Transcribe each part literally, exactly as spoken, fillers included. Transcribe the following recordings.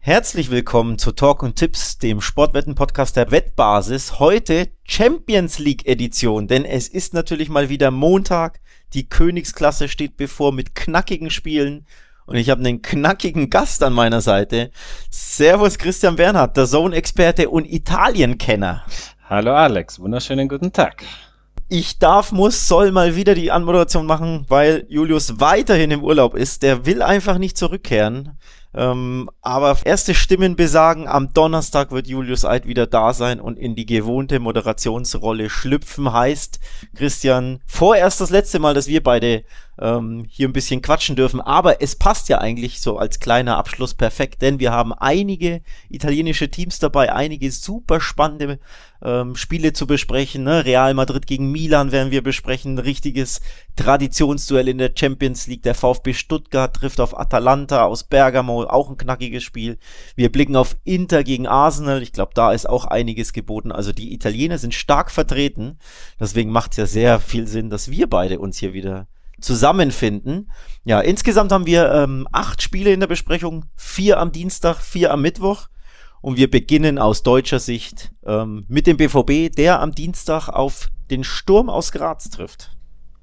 Herzlich willkommen zu Talk und Tipps, dem Sportwetten-Podcast der Wettbasis. Heute Champions League Edition, denn es ist natürlich mal wieder Montag. Die Königsklasse steht bevor mit knackigen Spielen und ich habe einen knackigen Gast an meiner Seite. Servus Christian Bernhard, der Zone-Experte und Italien-Kenner. Hallo Alex, wunderschönen guten Tag. Ich darf, muss, soll mal wieder die Anmoderation machen, weil Julius weiterhin im Urlaub ist. Der will einfach nicht zurückkehren. Ähm, aber erste Stimmen besagen, am Donnerstag wird Julius Eid wieder da sein und in die gewohnte Moderationsrolle schlüpfen. Heißt, Christian, vorerst das letzte Mal, dass wir beide ähm, hier ein bisschen quatschen dürfen. Aber es passt ja eigentlich so als kleiner Abschluss perfekt, denn wir haben einige italienische Teams dabei, einige super spannende ähm, Spiele zu besprechen. Ne? Real Madrid gegen Milan werden wir besprechen. Ein richtiges Traditionsduell in der Champions League. Der VfB Stuttgart trifft auf Atalanta aus Bergamo. Auch ein knackiges Spiel. Wir blicken auf Inter gegen Arsenal. Ich glaube, da ist auch einiges geboten. Also die Italiener sind stark vertreten. Deswegen macht es ja sehr viel Sinn, dass wir beide uns hier wieder zusammenfinden. Ja, insgesamt haben wir ähm, acht Spiele in der Besprechung. Vier am Dienstag, vier am Mittwoch. Und wir beginnen aus deutscher Sicht ähm, mit dem B V B, der am Dienstag auf den Sturm aus Graz trifft.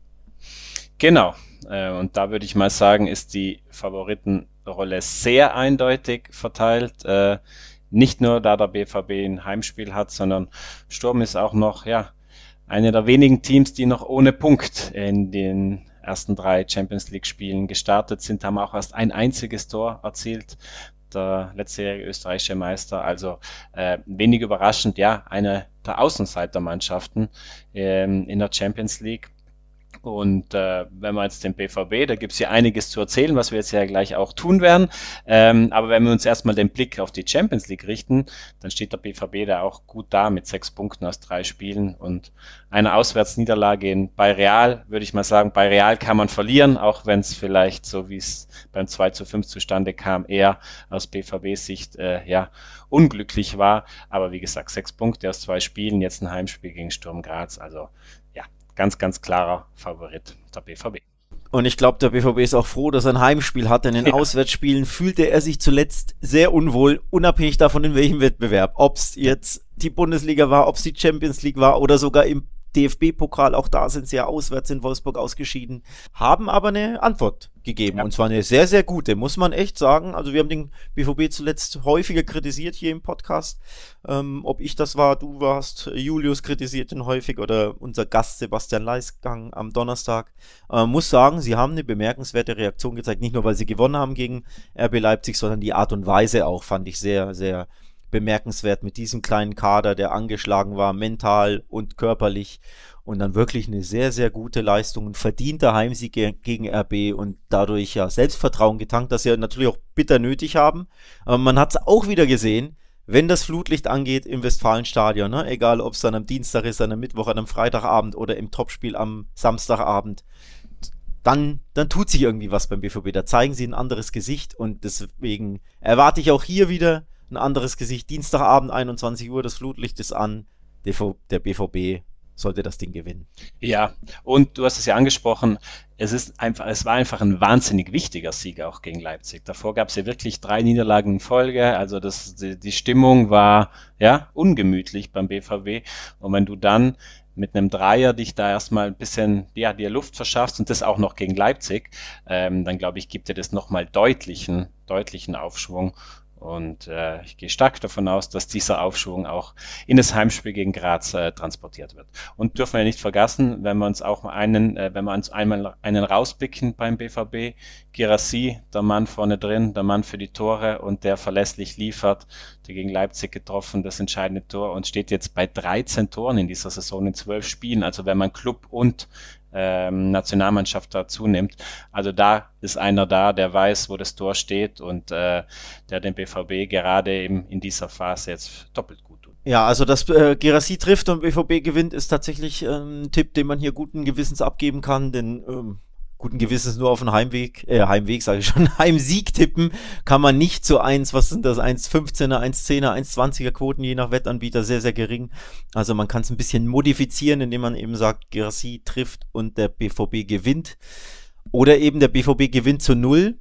Genau. Äh, und da würde ich mal sagen, ist die Favoritenrolle sehr eindeutig verteilt. Äh, nicht nur, da der B V B ein Heimspiel hat, sondern Sturm ist auch noch, ja, eine der wenigen Teams, die noch ohne Punkt in den ersten drei Champions League Spielen gestartet sind, haben auch erst ein einziges Tor erzielt. Der letztjährige österreichische Meister, also äh, wenig überraschend, ja, eine der Außenseitermannschaften ähm, in der Champions League. Und äh, wenn wir jetzt den B V B, da gibt es hier einiges zu erzählen, was wir jetzt ja gleich auch tun werden. Ähm, aber wenn wir uns erstmal den Blick auf die Champions League richten, dann steht der B V B da auch gut da mit sechs Punkten aus drei Spielen und einer Auswärtsniederlage in, bei Real, würde ich mal sagen, bei Real kann man verlieren, auch wenn es vielleicht, so wie es beim zwei zu fünf zustande kam, eher aus B V B-Sicht äh, ja, unglücklich war. Aber wie gesagt, sechs Punkte aus zwei Spielen, jetzt ein Heimspiel gegen Sturm Graz, also ja, ganz, ganz klarer Favorit der B V B. Und ich glaube, der B V B ist auch froh, dass er ein Heimspiel hat. In den ja. Auswärtsspielen fühlte er sich zuletzt sehr unwohl, unabhängig davon, in welchem Wettbewerb. Ob es jetzt die Bundesliga war, ob es die Champions League war oder sogar im D F B-Pokal, auch da sind sie ja auswärts in Wolfsburg ausgeschieden, haben aber eine Antwort gegeben. Ja. Und zwar eine sehr, sehr gute, muss man echt sagen. Also wir haben den B V B zuletzt häufiger kritisiert hier im Podcast. Ähm, ob ich das war, du warst, Julius kritisiert ihn häufig oder unser Gast Sebastian Leisgang am Donnerstag. Äh, muss sagen, sie haben eine bemerkenswerte Reaktion gezeigt, nicht nur, weil sie gewonnen haben gegen R B Leipzig, sondern die Art und Weise auch, fand ich sehr, sehr bemerkenswert mit diesem kleinen Kader, der angeschlagen war, mental und körperlich und dann wirklich eine sehr, sehr gute Leistung, ein verdienter Heimsieg gegen R B und dadurch ja Selbstvertrauen getankt, das sie ja natürlich auch bitter nötig haben. Aber man hat es auch wieder gesehen, wenn das Flutlicht angeht im Westfalenstadion, ne? Egal ob es dann am Dienstag ist, an einem Mittwoch, an einem Freitagabend oder im Topspiel am Samstagabend, dann, dann tut sich irgendwie was beim B V B. Da zeigen sie ein anderes Gesicht und deswegen erwarte ich auch hier wieder ein anderes Gesicht. Dienstagabend, einundzwanzig Uhr, das Flutlicht ist an. Der B V B sollte das Ding gewinnen. Ja, und du hast es ja angesprochen, es ist einfach, es war einfach ein wahnsinnig wichtiger Sieg auch gegen Leipzig. Davor gab es ja wirklich drei Niederlagen in Folge, also das, die, die Stimmung war ja ungemütlich beim B V B. Und wenn du dann mit einem Dreier dich da erstmal ein bisschen, ja, dir Luft verschaffst und das auch noch gegen Leipzig, ähm, dann glaube ich, gibt dir das nochmal deutlichen, deutlichen Aufschwung. Und äh, ich gehe stark davon aus, dass dieser Aufschwung auch in das Heimspiel gegen Graz äh, transportiert wird. Und dürfen wir nicht vergessen, wenn wir uns auch mal einen, äh, wenn wir uns einmal einen rauspicken beim B V B, Guirassy, der Mann vorne drin, der Mann für die Tore und der verlässlich liefert, der gegen Leipzig getroffen, das entscheidende Tor und steht jetzt bei dreizehn Toren in dieser Saison in zwölf Spielen. Also wenn man Club und Ähm, Nationalmannschaft dazu nimmt. Also da ist einer da, der weiß, wo das Tor steht und äh, der den B V B gerade eben in dieser Phase jetzt doppelt gut tut. Ja, also dass äh, Guirassy trifft und B V B gewinnt, ist tatsächlich äh, ein Tipp, den man hier guten Gewissens abgeben kann, denn ähm, guten Gewissens nur auf den Heimweg, äh, Heimweg sage ich schon, Heimsieg tippen kann man nicht zu eins, was sind das, eins fünfzehner, eins zehner, eins zwanziger Quoten, je nach Wettanbieter, sehr, sehr gering. Also man kann es ein bisschen modifizieren, indem man eben sagt, Guirassy trifft und der B V B gewinnt. Oder eben der B V B gewinnt zu null.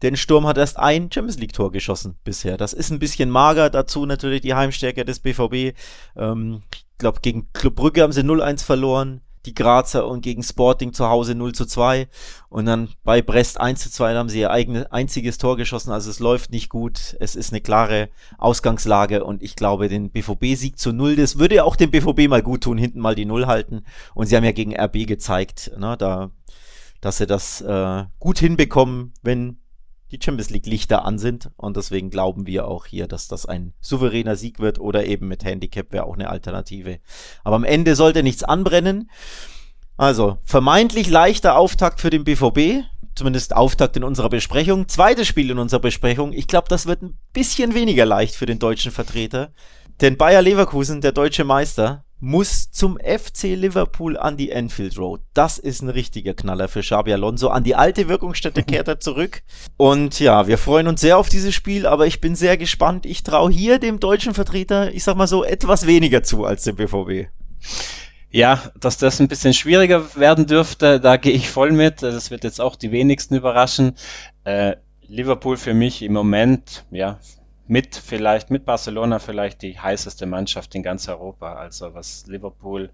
denn Sturm hat erst ein Champions-League-Tor geschossen bisher. Das ist ein bisschen mager, dazu natürlich die Heimstärke des B V B. Ähm, ich glaube, gegen Club Brügge haben sie null eins verloren, die Grazer, und gegen Sporting zu Hause null zu zwei. Und dann bei Brest eins zu zwei haben sie ihr eigenes einziges Tor geschossen. Also es läuft nicht gut. Es ist eine klare Ausgangslage und ich glaube, den B V B-Sieg zu null, das würde auch dem B V B mal gut tun, hinten mal die Null halten. Und sie haben ja gegen R B gezeigt, ne, da, dass sie das äh, gut hinbekommen, wenn die Champions League Lichter an sind, und deswegen glauben wir auch hier, dass das ein souveräner Sieg wird, oder eben mit Handicap wäre auch eine Alternative. Aber am Ende sollte nichts anbrennen. Also vermeintlich leichter Auftakt für den B V B, zumindest Auftakt in unserer Besprechung. Zweites Spiel in unserer Besprechung. Ich glaube, das wird ein bisschen weniger leicht für den deutschen Vertreter, denn Bayer Leverkusen, der deutsche Meister, muss zum F C Liverpool an die Anfield Road. Das ist ein richtiger Knaller für Xabi Alonso. An die alte Wirkungsstätte kehrt er zurück. Und ja, wir freuen uns sehr auf dieses Spiel, aber ich bin sehr gespannt. Ich traue hier dem deutschen Vertreter, ich sag mal so, etwas weniger zu als dem B V B. Ja, dass das ein bisschen schwieriger werden dürfte, da gehe ich voll mit. Das wird jetzt auch die wenigsten überraschen. Äh, Liverpool für mich im Moment, ja, mit vielleicht, mit Barcelona vielleicht die heißeste Mannschaft in ganz Europa. Also was Liverpool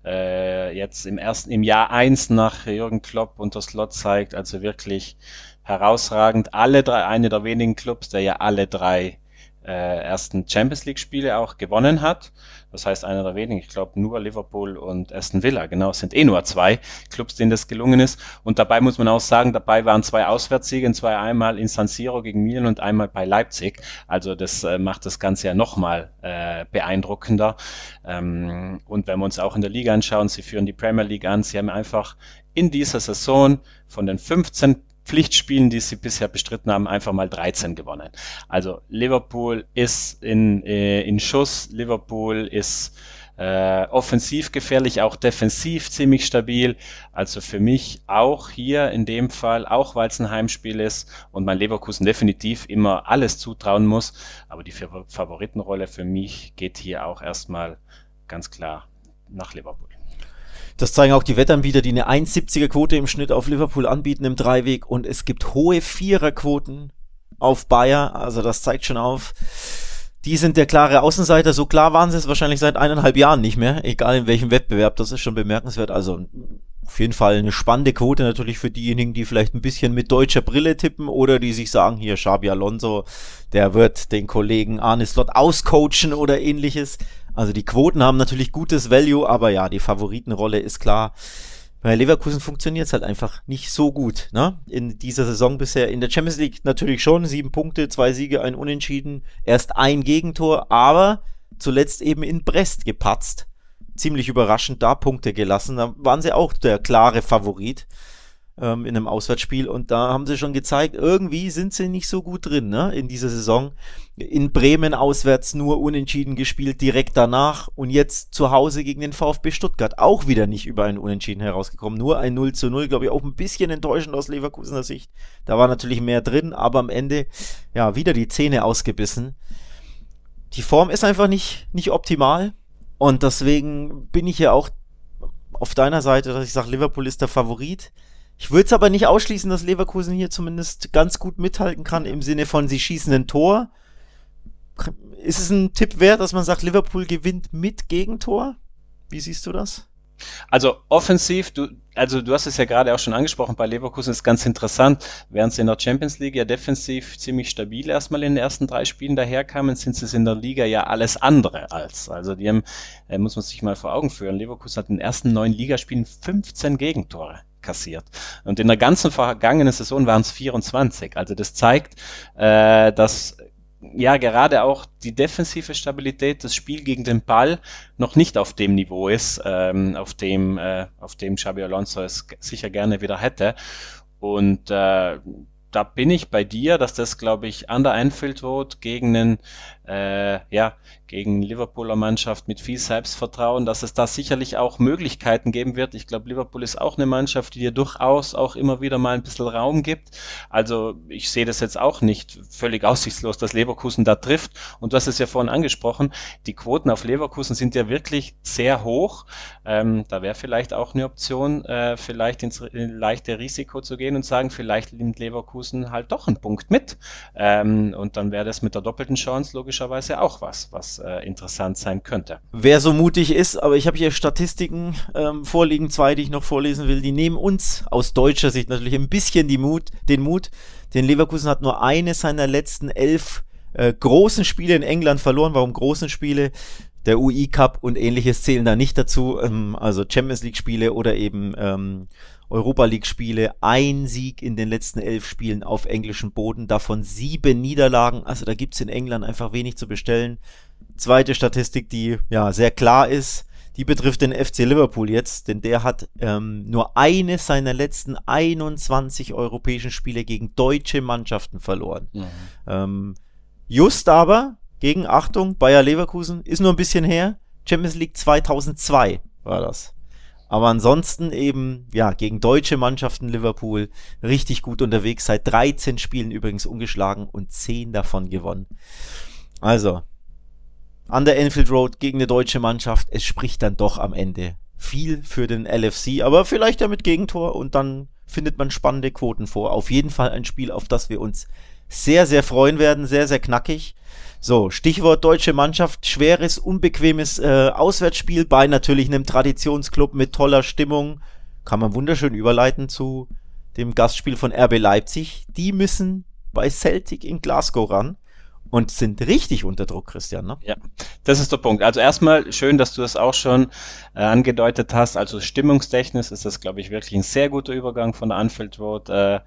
äh, jetzt im ersten, im Jahr eins nach Jürgen Klopp unter Slot zeigt, also wirklich herausragend. Alle drei, eine der wenigen Clubs, der ja alle drei äh, ersten Champions League Spiele auch gewonnen hat. Das heißt, einer der wenigen, ich glaube nur Liverpool und Aston Villa, genau, es sind eh nur zwei Clubs, denen das gelungen ist. Und dabei muss man auch sagen, dabei waren zwei Auswärtssiege, zwei einmal in San Siro gegen Milan und einmal bei Leipzig. Also das äh, macht das Ganze ja nochmal äh, beeindruckender. Ähm, und wenn wir uns auch in der Liga anschauen, sie führen die Premier League an, sie haben einfach in dieser Saison von den fünfzehn Pflichtspielen, die sie bisher bestritten haben, einfach mal dreizehn gewonnen. Also Liverpool ist in, äh, in Schuss, Liverpool ist äh, offensiv gefährlich, auch defensiv ziemlich stabil. Also für mich auch hier in dem Fall, auch weil es ein Heimspiel ist und man Leverkusen definitiv immer alles zutrauen muss, aber die Favoritenrolle für mich geht hier auch erstmal ganz klar nach Liverpool. Das zeigen auch die Wettanbieter, die eine eins Komma siebziger Quote im Schnitt auf Liverpool anbieten im Dreiweg, und es gibt hohe Viererquoten auf Bayer, also das zeigt schon auf, die sind der klare Außenseiter. So klar waren sie es wahrscheinlich seit eineinhalb Jahren nicht mehr, egal in welchem Wettbewerb, das ist schon bemerkenswert. Also auf jeden Fall eine spannende Quote natürlich für diejenigen, die vielleicht ein bisschen mit deutscher Brille tippen oder die sich sagen, hier Xabi Alonso, der wird den Kollegen Arne Slot auscoachen oder ähnliches. Also die Quoten haben natürlich gutes Value, aber ja, die Favoritenrolle ist klar. Bei Leverkusen funktioniert es halt einfach nicht so gut, ne? In dieser Saison bisher. In der Champions League natürlich schon, sieben Punkte, zwei Siege, ein Unentschieden, erst ein Gegentor, aber zuletzt eben in Brest gepatzt. Ziemlich überraschend da Punkte gelassen. Da waren sie auch der klare Favorit ähm, in einem Auswärtsspiel, und da haben sie schon gezeigt, irgendwie sind sie nicht so gut drin, ne, in dieser Saison. In Bremen auswärts nur unentschieden gespielt, direkt danach, und jetzt zu Hause gegen den VfB Stuttgart auch wieder nicht über ein Unentschieden herausgekommen. Nur ein null zu null, glaube ich, auch ein bisschen enttäuschend aus Leverkusener Sicht. Da war natürlich mehr drin, aber am Ende, ja, wieder die Zähne ausgebissen. Die Form ist einfach nicht, nicht optimal, und deswegen bin ich ja auch auf deiner Seite, dass ich sage, Liverpool ist der Favorit. Ich würde es aber nicht ausschließen, dass Leverkusen hier zumindest ganz gut mithalten kann, im Sinne von, sie schießen ein Tor. Ist es ein Tipp wert, dass man sagt, Liverpool gewinnt mit Gegentor? Wie siehst du das? Also offensiv, du, also du hast es ja gerade auch schon angesprochen, bei Leverkusen ist ganz interessant, während sie in der Champions League ja defensiv ziemlich stabil erstmal in den ersten drei Spielen daherkamen, sind sie in der Liga ja alles andere als. Also die haben, äh, muss man sich mal vor Augen führen, Leverkusen hat in den ersten neun Ligaspielen fünfzehn Gegentore kassiert. Und in der ganzen vergangenen Saison waren es vierundzwanzig. Also das zeigt, äh, dass ja gerade auch die defensive Stabilität, das Spiel gegen den Ball noch nicht auf dem Niveau ist, ähm, auf dem äh, auf dem Xabi Alonso es sicher gerne wieder hätte. Und äh, da bin ich bei dir, dass das, glaube ich, an der Anfield Road gegen einen äh, ja, gegen Liverpooler Mannschaft mit viel Selbstvertrauen, dass es da sicherlich auch Möglichkeiten geben wird. Ich glaube, Liverpool ist auch eine Mannschaft, die dir durchaus auch immer wieder mal ein bisschen Raum gibt. Also ich sehe das jetzt auch nicht völlig aussichtslos, dass Leverkusen da trifft. Und du hast es ja vorhin angesprochen, die Quoten auf Leverkusen sind ja wirklich sehr hoch. Ähm, da wäre vielleicht auch eine Option, äh, vielleicht ins leichte Risiko zu gehen und sagen, vielleicht nimmt Leverkusen halt doch einen Punkt mit. Ähm, und dann wäre das mit der doppelten Chance logischerweise auch was, was äh, interessant sein könnte. Wer so mutig ist, aber ich habe hier Statistiken ähm, vorliegen, zwei, die ich noch vorlesen will, die nehmen uns aus deutscher Sicht natürlich ein bisschen die Mut, den Mut. Denn Leverkusen hat nur eine seiner letzten elf äh, großen Spiele in England verloren. Warum großen Spiele? Der U E Cup und ähnliches zählen da nicht dazu. Ähm, also Champions League Spiele oder eben ähm, Europa League Spiele. Ein Sieg in den letzten elf Spielen auf englischem Boden, davon sieben Niederlagen. Also da gibt's in England einfach wenig zu bestellen. Zweite Statistik, die ja sehr klar ist, die betrifft den F C Liverpool jetzt, denn der hat ähm, nur eine seiner letzten einundzwanzig europäischen Spiele gegen deutsche Mannschaften verloren. Mhm. Ähm, just aber gegen, Achtung, Bayer Leverkusen, ist nur ein bisschen her, Champions League zweitausendzwei war das. Aber ansonsten eben, ja, gegen deutsche Mannschaften Liverpool richtig gut unterwegs, seit dreizehn Spielen übrigens ungeschlagen und zehn davon gewonnen. Also, an der Anfield Road gegen eine deutsche Mannschaft, es spricht dann doch am Ende viel für den L F C, aber vielleicht ja mit Gegentor und dann findet man spannende Quoten vor. Auf jeden Fall ein Spiel, auf das wir uns sehr, sehr freuen werden, sehr, sehr knackig. So, Stichwort deutsche Mannschaft, schweres, unbequemes äh, Auswärtsspiel bei natürlich einem Traditionsclub mit toller Stimmung. Kann man wunderschön überleiten zu dem Gastspiel von R B Leipzig. Die müssen bei Celtic in Glasgow ran und sind richtig unter Druck, Christian, ne? Ja, das ist der Punkt. Also erstmal schön, dass du das auch schon äh, angedeutet hast. Also stimmungstechnisch ist das, glaube ich, wirklich ein sehr guter Übergang von der Anfield Road äh,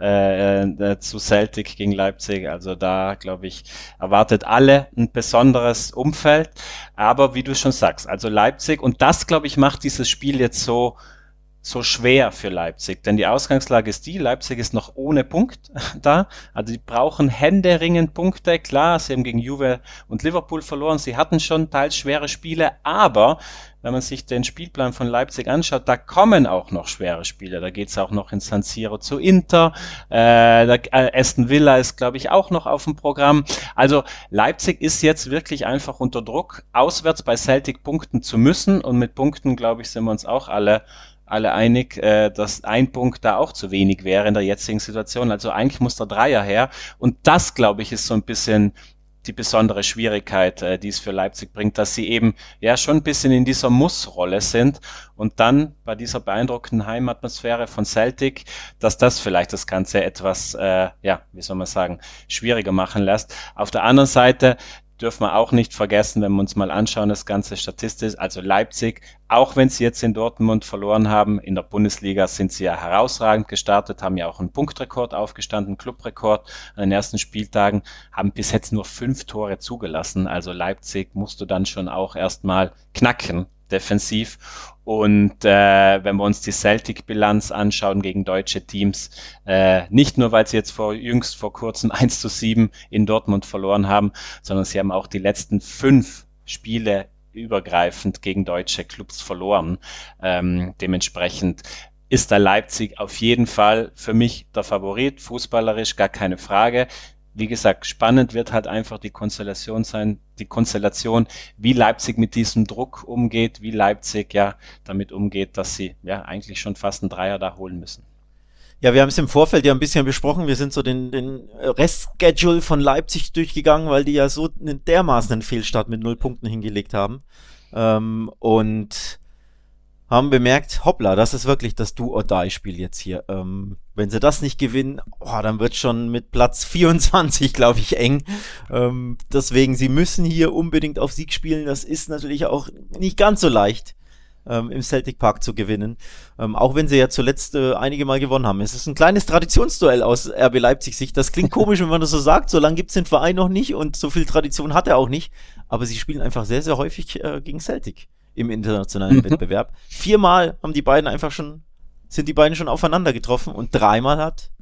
äh, äh, zu Celtic gegen Leipzig. Also da, glaube ich, erwartet alle ein besonderes Umfeld. Aber wie du schon sagst, also Leipzig, und das, glaube ich, macht dieses Spiel jetzt so so schwer für Leipzig, denn die Ausgangslage ist die, Leipzig ist noch ohne Punkt da, also die brauchen händeringend Punkte, klar, sie haben gegen Juve und Liverpool verloren, sie hatten schon teils schwere Spiele, aber wenn man sich den Spielplan von Leipzig anschaut, da kommen auch noch schwere Spiele, da geht es auch noch in San Siro zu Inter, äh, der, äh, Aston Villa ist, glaube ich, auch noch auf dem Programm, also Leipzig ist jetzt wirklich einfach unter Druck, auswärts bei Celtic punkten zu müssen und mit Punkten, glaube ich, sind wir uns auch alle alle einig, äh, dass ein Punkt da auch zu wenig wäre in der jetzigen Situation. Also eigentlich muss der Dreier her. Und das, glaube ich, ist so ein bisschen die besondere Schwierigkeit, äh, die es für Leipzig bringt, dass sie eben ja schon ein bisschen in dieser Muss-Rolle sind und dann bei dieser beeindruckenden Heimatmosphäre von Celtic, dass das vielleicht das Ganze etwas, äh, ja, wie soll man sagen, schwieriger machen lässt. Auf der anderen Seite dürfen wir auch nicht vergessen, wenn wir uns mal anschauen, das Ganze statistisch, also Leipzig, auch wenn sie jetzt in Dortmund verloren haben, in der Bundesliga sind sie ja herausragend gestartet, haben ja auch einen Punktrekord aufgestanden, Clubrekord an den ersten Spieltagen, haben bis jetzt nur fünf Tore zugelassen, also Leipzig musst du dann schon auch erstmal knacken, defensiv. Und äh, wenn wir uns die Celtic-Bilanz anschauen gegen deutsche Teams, äh, nicht nur, weil sie jetzt vor jüngst vor kurzem eins zu sieben in Dortmund verloren haben, sondern sie haben auch die letzten fünf Spiele übergreifend gegen deutsche Clubs verloren. Ähm, dementsprechend ist da Leipzig auf jeden Fall für mich der Favorit, fußballerisch gar keine Frage. Wie gesagt, spannend wird halt einfach die Konstellation sein, die Konstellation, wie Leipzig mit diesem Druck umgeht, wie Leipzig ja damit umgeht, dass sie ja eigentlich schon fast einen Dreier da holen müssen. Ja, wir haben es im Vorfeld ja ein bisschen besprochen. Wir sind so den, den Restschedule von Leipzig durchgegangen, weil die ja so einen dermaßen einen Fehlstart mit null Punkten hingelegt haben. Ähm, und haben bemerkt, hoppla, das ist wirklich das Do-or-Die-Spiel jetzt hier. Ähm, wenn sie das nicht gewinnen, oh, dann wird schon mit Platz vierundzwanzig, glaube ich, eng. Ähm, deswegen, sie müssen hier unbedingt auf Sieg spielen. Das ist natürlich auch nicht ganz so leicht, ähm, im Celtic Park zu gewinnen. Ähm, auch wenn sie ja zuletzt äh, einige Mal gewonnen haben. Es ist ein kleines Traditionsduell aus R B Leipzig-Sicht. Das klingt komisch, wenn man das so sagt. So lange gibt es den Verein noch nicht und so viel Tradition hat er auch nicht. Aber sie spielen einfach sehr, sehr häufig äh, gegen Celtic im internationalen mhm. Wettbewerb. Viermal haben die beiden einfach schon, sind die beiden schon aufeinander getroffen und dreimal hat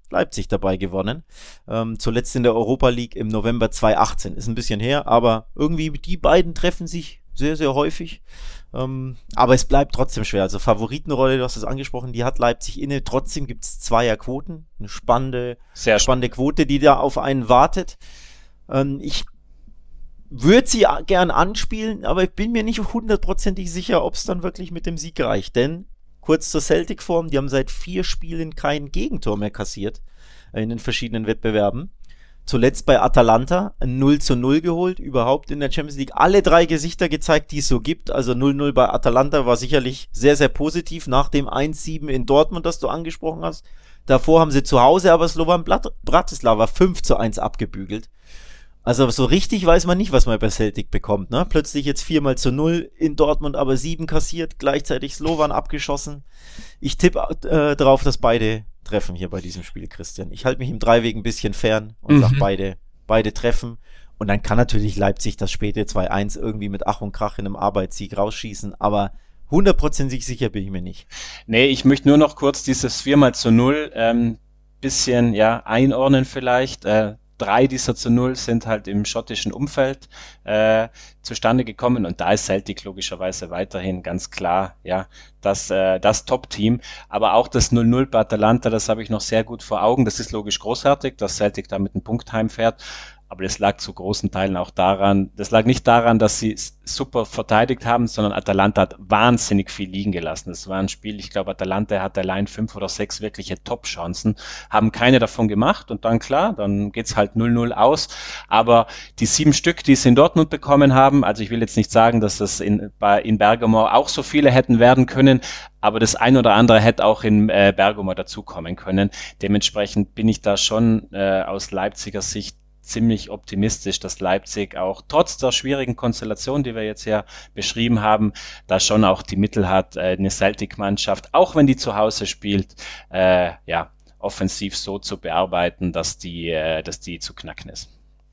Leipzig dabei gewonnen. Ähm, zuletzt in der Europa League im November zweitausendachtzehn. Ist ein bisschen her, aber irgendwie die beiden treffen sich sehr, sehr häufig. Ähm, aber es bleibt trotzdem schwer. Also Favoritenrolle, du hast es angesprochen, die hat Leipzig inne. Trotzdem gibt es Zweierquoten. Eine spannende, sehr spannende Quote, die da auf einen wartet. Ähm, ich würde sie gern anspielen, aber ich bin mir nicht hundertprozentig sicher, ob es dann wirklich mit dem Sieg reicht. Denn, kurz zur Celtic-Form, die haben seit vier Spielen kein Gegentor mehr kassiert in den verschiedenen Wettbewerben. Zuletzt bei Atalanta ein null zu null geholt, überhaupt in der Champions League. Alle drei Gesichter gezeigt, die es so gibt. Also null null bei Atalanta war sicherlich sehr, sehr positiv nach dem eins sieben in Dortmund, das du angesprochen hast. Davor haben sie zu Hause aber Slovan Bratislava fünf zu eins abgebügelt. Also so richtig weiß man nicht, was man bei Celtic bekommt. Ne? Plötzlich jetzt viermal zu null in Dortmund, aber sieben kassiert, gleichzeitig Slovan abgeschossen. Ich tippe äh, darauf, dass beide treffen hier bei diesem Spiel, Christian. Ich halte mich im Dreiweg ein bisschen fern und mhm. sage beide, beide treffen. Und dann kann natürlich Leipzig das späte zwei eins irgendwie mit Ach und Krach in einem Arbeitssieg rausschießen, aber hundertprozentig sicher bin ich mir nicht. Nee, ich möchte nur noch kurz dieses viermal zu null ähm, bisschen ja, einordnen vielleicht. Äh, Drei dieser zu null sind halt im schottischen Umfeld äh, zustande gekommen und da ist Celtic logischerweise weiterhin ganz klar ja das, äh, das Top-Team. Aber auch das null null bei Atalanta, das habe ich noch sehr gut vor Augen. Das ist logisch großartig, dass Celtic da mit einem Punkt heimfährt. Aber das lag zu großen Teilen auch daran, das lag nicht daran, dass sie super verteidigt haben, sondern Atalanta hat wahnsinnig viel liegen gelassen. Das war ein Spiel, ich glaube, Atalanta hatte allein fünf oder sechs wirkliche Top-Chancen, haben keine davon gemacht und dann klar, dann geht's halt null null aus. Aber die sieben Stück, die sie in Dortmund bekommen haben, also ich will jetzt nicht sagen, dass das in, bei, in Bergamo auch so viele hätten werden können, aber das ein oder andere hätte auch in äh, Bergamo dazukommen können. Dementsprechend bin ich da schon äh, aus Leipziger Sicht ziemlich optimistisch, dass Leipzig auch trotz der schwierigen Konstellation, die wir jetzt ja beschrieben haben, da schon auch die Mittel hat, eine Celtic-Mannschaft, auch wenn die zu Hause spielt, äh, ja, offensiv so zu bearbeiten, dass die, äh, dass die zu knacken ist.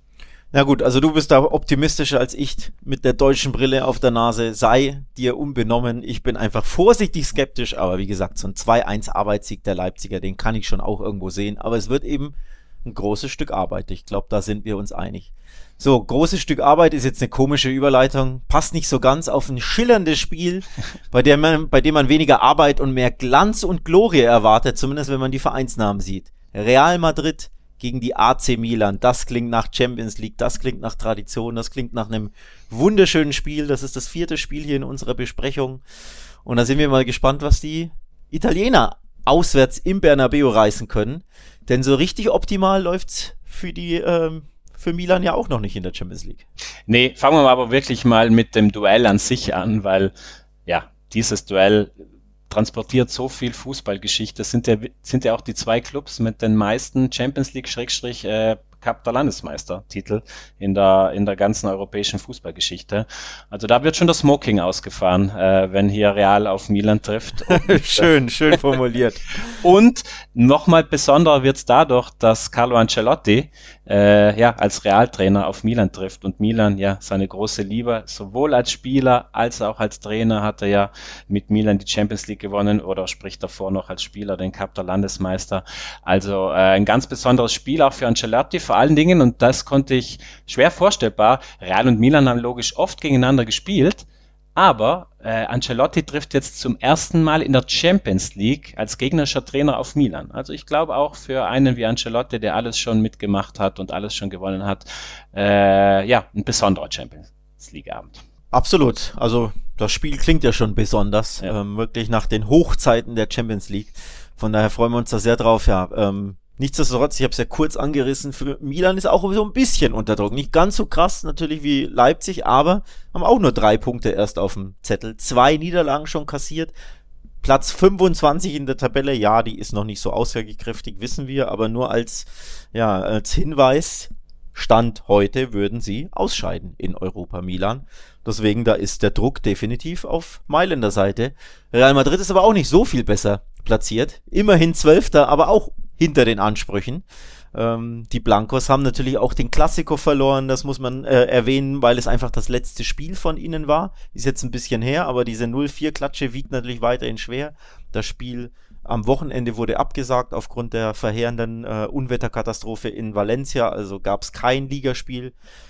Na gut, also du bist da optimistischer als ich mit der deutschen Brille auf der Nase, sei dir unbenommen. Ich bin einfach vorsichtig skeptisch, aber wie gesagt, so ein zwei eins Arbeitssieg der Leipziger, den kann ich schon auch irgendwo sehen, aber es wird eben ein großes Stück Arbeit. Ich glaube, da sind wir uns einig. So, großes Stück Arbeit ist jetzt eine komische Überleitung. Passt nicht so ganz auf ein schillerndes Spiel, bei dem man, bei dem man weniger Arbeit und mehr Glanz und Glorie erwartet, zumindest wenn man die Vereinsnamen sieht. Real Madrid gegen die A C Milan. Das klingt nach Champions League, das klingt nach Tradition, das klingt nach einem wunderschönen Spiel. Das ist das vierte Spiel hier in unserer Besprechung. Und da sind wir mal gespannt, was die Italiener auswärts im Bernabeu reißen können. Denn so richtig optimal läuft's für die ähm, für Milan ja auch noch nicht in der Champions League. Nee, fangen wir aber wirklich mal mit dem Duell an sich an, weil ja, dieses Duell transportiert so viel Fußballgeschichte. Das sind ja, sind ja auch die zwei Clubs mit den meisten Champions League Schrägstrich äh, Cup der Landesmeistertitel in der, in der ganzen europäischen Fußballgeschichte. Also da wird schon das Smoking ausgefahren, äh, wenn hier Real auf Milan trifft. Und, schön, schön formuliert. Und nochmal besonderer wird es dadurch, dass Carlo Ancelotti äh, ja, als Realtrainer auf Milan trifft und Milan ja seine große Liebe, sowohl als Spieler als auch als Trainer hat er ja mit Milan die Champions League gewonnen oder spricht davor noch als Spieler den Cup der Landesmeister. Also äh, ein ganz besonderes Spiel auch für Ancelotti, vor allen Dingen, und das konnte ich schwer vorstellbar, Real und Milan haben logisch oft gegeneinander gespielt, aber äh, Ancelotti trifft jetzt zum ersten Mal in der Champions League als gegnerischer Trainer auf Milan. Also ich glaube auch für einen wie Ancelotti, der alles schon mitgemacht hat und alles schon gewonnen hat, äh, ja, ein besonderer Champions League-Abend. Absolut, also das Spiel klingt ja schon besonders, ja. ähm, wirklich nach den Hochzeiten der Champions League. Von daher freuen wir uns da sehr drauf, ja. Ähm, Nichtsdestotrotz, ich habe es ja kurz angerissen, für Milan ist auch so ein bisschen unter Druck. Nicht ganz so krass natürlich wie Leipzig, aber haben auch nur drei Punkte erst auf dem Zettel. Zwei Niederlagen schon kassiert. Platz fünfundzwanzig in der Tabelle, ja, die ist noch nicht so aussagekräftig, wissen wir, aber nur als, ja, als Hinweis, Stand heute würden sie ausscheiden in Europa Milan. Deswegen, da ist der Druck definitiv auf Mailänder Seite. Real Madrid ist aber auch nicht so viel besser platziert. Immerhin Zwölfter, aber auch hinter den Ansprüchen. Ähm, die Blancos haben natürlich auch den Klassiko verloren, das muss man äh, erwähnen, weil es einfach das letzte Spiel von ihnen war. Ist jetzt ein bisschen her, aber diese null vier Klatsche wiegt natürlich weiterhin schwer. Das Spiel am Wochenende wurde abgesagt aufgrund der verheerenden äh, Unwetterkatastrophe in Valencia, also gab es kein Ligaspiel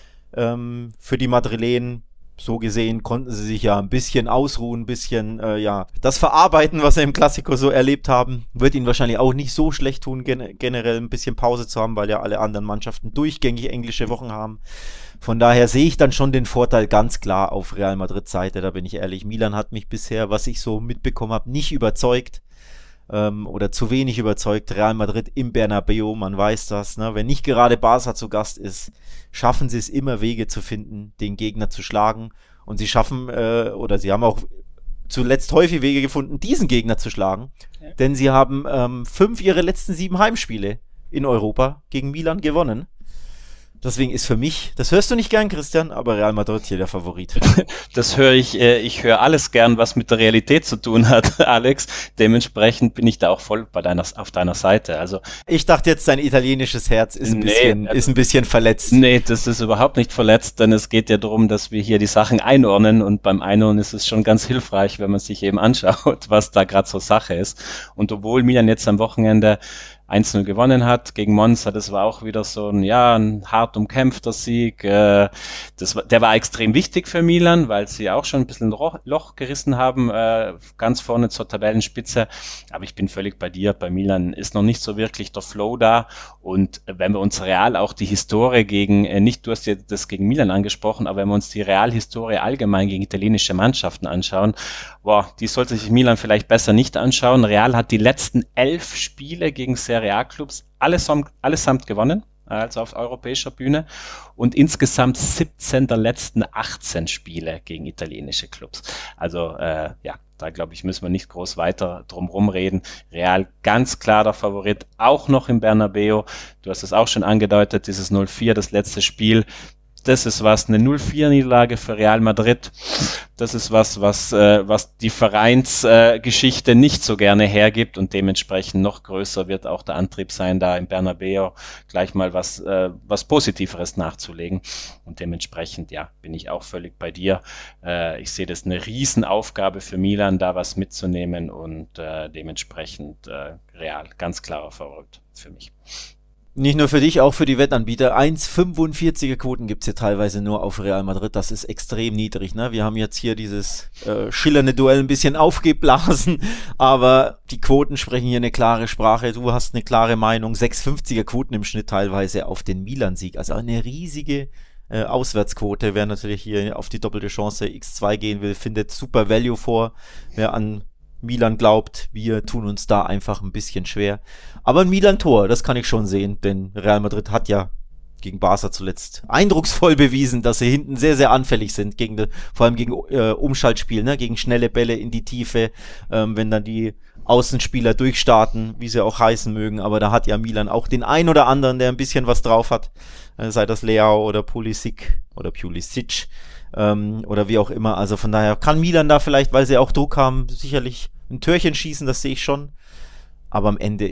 ähm, für die Madrilenen. So gesehen konnten sie sich ja ein bisschen ausruhen, ein bisschen, äh, ja, das verarbeiten, was sie im Klassiko so erlebt haben. Wird ihnen wahrscheinlich auch nicht so schlecht tun, gen- generell ein bisschen Pause zu haben, weil ja alle anderen Mannschaften durchgängig englische Wochen haben. Von daher sehe ich dann schon den Vorteil ganz klar auf Real Madrid Seite, da bin ich ehrlich. Milan hat mich bisher, was ich so mitbekommen habe, nicht überzeugt. Ähm, oder zu wenig überzeugt. Real Madrid im Bernabeu, man weiß das, ne? Wenn nicht gerade Barca zu Gast ist, schaffen sie es immer, Wege zu finden, den Gegner zu schlagen, und sie schaffen, äh, oder sie haben auch zuletzt häufig Wege gefunden, diesen Gegner zu schlagen, ja. Denn sie haben ähm, fünf ihrer letzten sieben Heimspiele in Europa gegen Milan gewonnen. Deswegen ist für mich, das hörst du nicht gern, Christian, aber Real Madrid hier der Favorit. Das höre ich, äh, ich höre alles gern, was mit der Realität zu tun hat, Alex. Dementsprechend bin ich da auch voll bei deiner, auf deiner Seite. Also ich dachte jetzt, dein italienisches Herz ist ein, nee, bisschen, ist ein bisschen verletzt. Nee, das ist überhaupt nicht verletzt, denn es geht ja darum, dass wir hier die Sachen einordnen, und beim Einordnen ist es schon ganz hilfreich, wenn man sich eben anschaut, was da gerade so Sache ist. Und obwohl Milan jetzt am Wochenende eins null gewonnen hat gegen Monza, das war auch wieder so ein, ja, ein hart umkämpfter Sieg. Äh, das war, der war extrem wichtig für Milan, weil sie auch schon ein bisschen Loch, Loch gerissen haben, äh, ganz vorne zur Tabellenspitze. Aber ich bin völlig bei dir. Bei Milan ist noch nicht so wirklich der Flow da. Und wenn wir uns real auch die Historie gegen, äh, nicht du hast ja das gegen Milan angesprochen, aber wenn wir uns die Realhistorie allgemein gegen italienische Mannschaften anschauen, boah, die sollte sich Milan vielleicht besser nicht anschauen. Real hat die letzten elf Spiele gegen Serie A-Clubs allesamt, allesamt gewonnen, also auf europäischer Bühne, und insgesamt siebzehn der letzten achtzehn Spiele gegen italienische Clubs. Also äh, ja, da glaube ich, müssen wir nicht groß weiter drum rumreden. Real ganz klar der Favorit, auch noch im Bernabeu. Du hast es auch schon angedeutet, dieses null vier, das letzte Spiel. Das ist was, eine null vier Niederlage für Real Madrid. Das ist was, was, äh, was die Vereinsgeschichte äh, nicht so gerne hergibt, und dementsprechend noch größer wird auch der Antrieb sein, da im Bernabeu gleich mal was, äh, was Positiveres nachzulegen. Und dementsprechend, ja, bin ich auch völlig bei dir. Äh, ich sehe das eine Riesenaufgabe für Milan, da was mitzunehmen, und äh, dementsprechend äh, Real, ganz klarer Favorit für mich. Nicht nur für dich, auch für die Wettanbieter. eins Komma fünfundvierziger Quoten gibt's hier teilweise nur auf Real Madrid. Das ist extrem niedrig, ne? Wir haben jetzt hier dieses äh, schillernde Duell ein bisschen aufgeblasen, aber die Quoten sprechen hier eine klare Sprache. Du hast eine klare Meinung. sechs Komma fünfziger Quoten im Schnitt teilweise auf den Milan-Sieg. Also eine riesige äh, Auswärtsquote. Wer natürlich hier auf die doppelte Chance X zwei gehen will, findet super Value vor. Wer an Milan glaubt, wir tun uns da einfach ein bisschen schwer. Aber ein Milan-Tor, das kann ich schon sehen, denn Real Madrid hat ja gegen Barca zuletzt eindrucksvoll bewiesen, dass sie hinten sehr, sehr anfällig sind, gegen die, vor allem gegen äh, Umschaltspiel, ne? Gegen schnelle Bälle in die Tiefe, ähm, wenn dann die Außenspieler durchstarten, wie sie auch heißen mögen. Aber da hat ja Milan auch den ein oder anderen, der ein bisschen was drauf hat, äh, sei das Leao oder Pulisic oder Pulisic ähm, oder wie auch immer. Also von daher kann Milan da vielleicht, weil sie auch Druck haben, sicherlich ein Törchen schießen, das sehe ich schon. Aber am Ende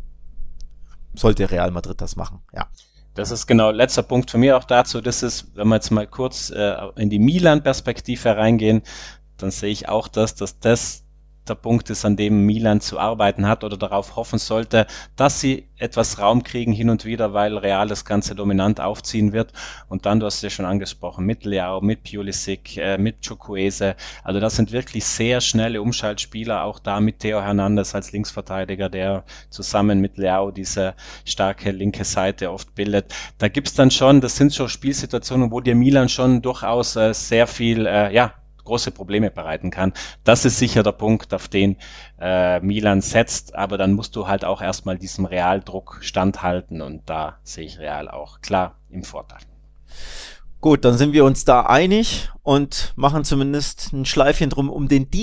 sollte Real Madrid das machen, ja. Das ist genau letzter Punkt von mir auch dazu. Das ist, wenn wir jetzt mal kurz äh, in die Milan-Perspektive reingehen, dann sehe ich auch das, dass das der Punkt ist, an dem Milan zu arbeiten hat oder darauf hoffen sollte, dass sie etwas Raum kriegen hin und wieder, weil Real das Ganze dominant aufziehen wird. Und dann, du hast es ja schon angesprochen, mit Leao, mit Pulisic, äh, mit Chukwueze. Also das sind wirklich sehr schnelle Umschaltspieler, auch da mit Theo Hernandez als Linksverteidiger, der zusammen mit Leao diese starke linke Seite oft bildet. Da gibt's dann schon, das sind schon Spielsituationen, wo dir Milan schon durchaus äh, sehr viel, äh, ja, große Probleme bereiten kann. Das ist sicher der Punkt, auf den äh, Milan setzt, aber dann musst du halt auch erstmal diesem Realdruck standhalten, und da sehe ich Real auch klar im Vorteil. Gut, dann sind wir uns da einig und machen zumindest ein Schleifchen drum um den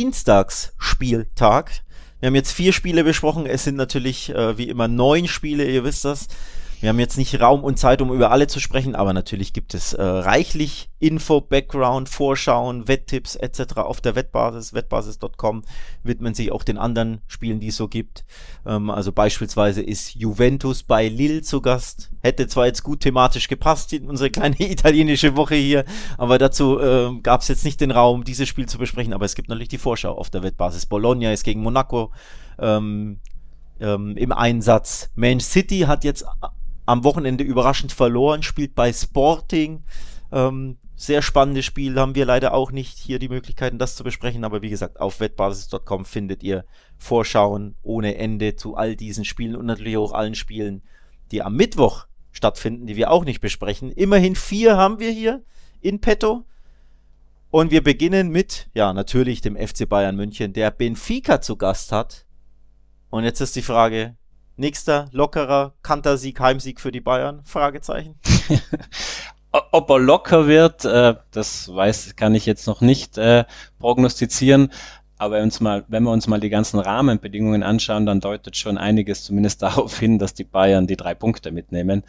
Dienstagsspieltag. Wir haben jetzt vier Spiele besprochen, es sind natürlich äh, wie immer neun Spiele, ihr wisst das. Wir haben jetzt nicht Raum und Zeit, um über alle zu sprechen, aber natürlich gibt es äh, reichlich Info, Background, Vorschauen, Wetttipps et cetera auf der Wettbasis. Wettbasis Punkt com widmen sich auch den anderen Spielen, die es so gibt. Ähm, also beispielsweise ist Juventus bei Lille zu Gast. Hätte zwar jetzt gut thematisch gepasst in unsere kleine italienische Woche hier, aber dazu äh, gab es jetzt nicht den Raum, dieses Spiel zu besprechen. Aber es gibt natürlich die Vorschau auf der Wettbasis. Bologna ist gegen Monaco ähm, ähm, im Einsatz. Man City hat jetzt am Wochenende überraschend verloren, spielt bei Sporting. Ähm, sehr spannendes Spiel, haben wir leider auch nicht hier die Möglichkeiten, das zu besprechen. Aber wie gesagt, auf wettbasis Punkt com findet ihr Vorschauen ohne Ende zu all diesen Spielen und natürlich auch allen Spielen, die am Mittwoch stattfinden, die wir auch nicht besprechen. Immerhin vier haben wir hier in petto. Und wir beginnen mit, ja, natürlich dem F C Bayern München, der Benfica zu Gast hat. Und jetzt ist die Frage, nächster lockerer Kantersieg, Heimsieg für die Bayern? Fragezeichen. Ob er locker wird, äh, das weiß, kann ich jetzt noch nicht äh, prognostizieren. Aber wenn, uns mal, wenn wir uns mal die ganzen Rahmenbedingungen anschauen, dann deutet schon einiges zumindest darauf hin, dass die Bayern die drei Punkte mitnehmen.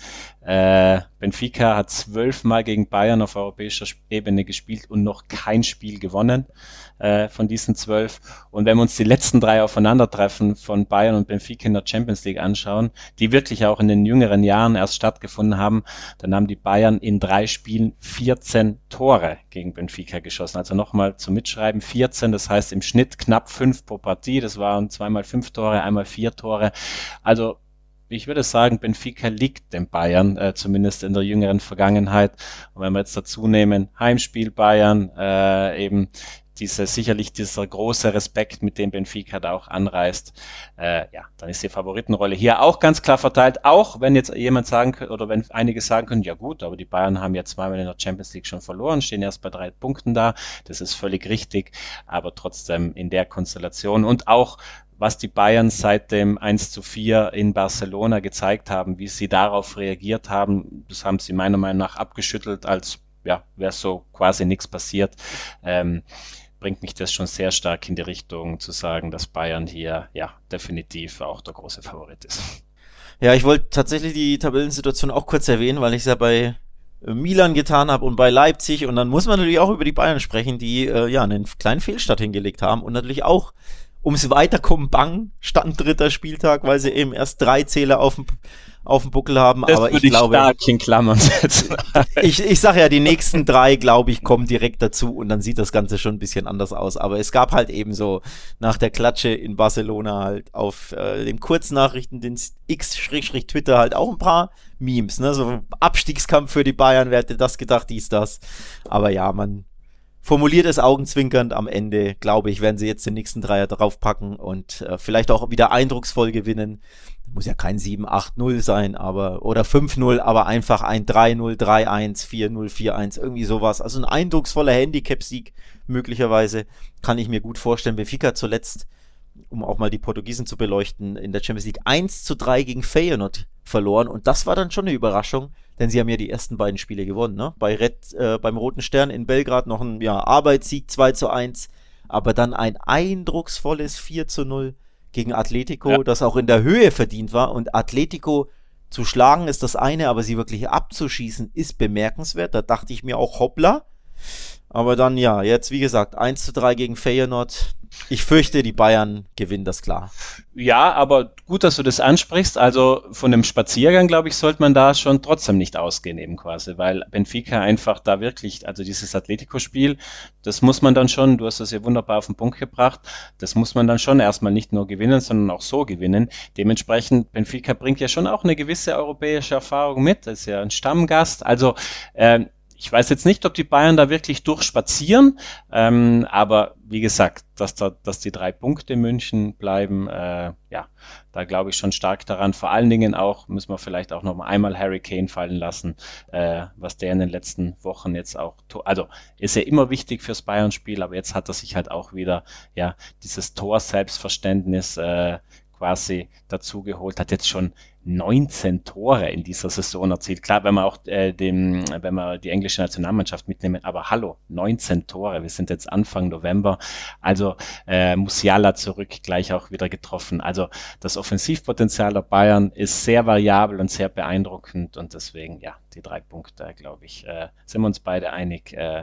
Äh, Benfica hat zwölfmal gegen Bayern auf europäischer Ebene gespielt und noch kein Spiel gewonnen äh, von diesen zwölf. Und wenn wir uns die letzten drei Aufeinandertreffen von Bayern und Benfica in der Champions League anschauen, die wirklich auch in den jüngeren Jahren erst stattgefunden haben, dann haben die Bayern in drei Spielen vierzehn Tore gegen Benfica geschossen. Also nochmal zum Mitschreiben, vierzehn, das heißt im Schnitt knapp fünf pro Partie. Das waren zweimal fünf Tore, einmal vier Tore. Also ich würde sagen, Benfica liegt den Bayern, äh, zumindest in der jüngeren Vergangenheit. Und wenn wir jetzt dazu nehmen, Heimspiel Bayern, äh, eben diese, sicherlich dieser große Respekt, mit dem Benfica da auch anreist, äh, ja, dann ist die Favoritenrolle hier auch ganz klar verteilt, auch wenn jetzt jemand sagen könnte, oder wenn einige sagen können, ja gut, aber die Bayern haben ja zweimal in der Champions League schon verloren, stehen erst bei drei Punkten da, das ist völlig richtig, aber trotzdem in der Konstellation und auch was die Bayern seit dem eins zu vier in Barcelona gezeigt haben, wie sie darauf reagiert haben, das haben sie meiner Meinung nach abgeschüttelt, als ja, wäre so quasi nichts passiert. Ähm, bringt mich das schon sehr stark in die Richtung zu sagen, dass Bayern hier ja definitiv auch der große Favorit ist. Ja, ich wollte tatsächlich die Tabellensituation auch kurz erwähnen, weil ich es ja bei Milan getan habe und bei Leipzig und dann muss man natürlich auch über die Bayern sprechen, die äh, ja einen kleinen Fehlstart hingelegt haben und natürlich auch ums Weiterkommen bang stand dritter Spieltag, weil sie eben erst drei Zähler auf dem auf dem Buckel haben, das aber ich, ich glaube, stark in Klammern setzen. ich, ich sage ja, die nächsten drei, glaube ich, kommen direkt dazu und dann sieht das Ganze schon ein bisschen anders aus, aber es gab halt eben so nach der Klatsche in Barcelona halt auf äh, dem Kurznachrichtendienst X-Twitter halt auch ein paar Memes, ne, so Abstiegskampf für die Bayern, wer hätte das gedacht, dies, das, aber ja, man formuliert es augenzwinkernd, am Ende, glaube ich, werden sie jetzt den nächsten Dreier draufpacken und äh, vielleicht auch wieder eindrucksvoll gewinnen. Muss ja kein sieben acht null sein, aber oder fünf null, aber einfach ein drei null, drei eins, vier null, vier eins, irgendwie sowas. Also ein eindrucksvoller Handicap-Sieg möglicherweise, kann ich mir gut vorstellen. Benfica zuletzt, um auch mal die Portugiesen zu beleuchten, in der Champions League eins zu drei gegen Feyenoord verloren und das war dann schon eine Überraschung, denn sie haben ja die ersten beiden Spiele gewonnen, ne? Bei Red, äh, beim Roten Stern in Belgrad noch ein ja, Arbeitssieg zwei zu eins, aber dann ein eindrucksvolles vier zu null gegen Atletico, ja, das auch in der Höhe verdient war und Atletico zu schlagen ist das eine, aber sie wirklich abzuschießen ist bemerkenswert, da dachte ich mir auch hoppla, aber dann ja, jetzt wie gesagt eins zu drei gegen Feyenoord. Ich fürchte, die Bayern gewinnen das klar. Ja, aber gut, dass du das ansprichst. Also von dem Spaziergang, glaube ich, sollte man da schon trotzdem nicht ausgehen eben quasi, weil Benfica einfach da wirklich, also dieses Atletico-Spiel, das muss man dann schon, du hast das ja wunderbar auf den Punkt gebracht, das muss man dann schon erstmal nicht nur gewinnen, sondern auch so gewinnen. Dementsprechend, Benfica bringt ja schon auch eine gewisse europäische Erfahrung mit, das ist ja ein Stammgast, also äh, ich weiß jetzt nicht, ob die Bayern da wirklich durchspazieren, ähm, aber wie gesagt, dass, da, dass die drei Punkte in München bleiben, äh, ja, da glaube ich schon stark daran. Vor allen Dingen auch, müssen wir vielleicht auch noch mal einmal Harry Kane fallen lassen, äh, was der in den letzten Wochen jetzt auch, also ist ja immer wichtig fürs Bayern-Spiel, aber jetzt hat er sich halt auch wieder, ja, dieses Tor-Selbstverständnis äh, quasi dazugeholt, hat jetzt schon neunzehn Tore in dieser Saison erzielt. Klar, wenn man auch äh, dem, wenn man die englische Nationalmannschaft mitnehmen, aber hallo, neunzehn Tore, wir sind jetzt Anfang November, also äh, Musiala zurück, gleich auch wieder getroffen. Also das Offensivpotenzial der Bayern ist sehr variabel und sehr beeindruckend und deswegen, ja, die drei Punkte, glaube ich, äh, sind wir uns beide einig. Äh,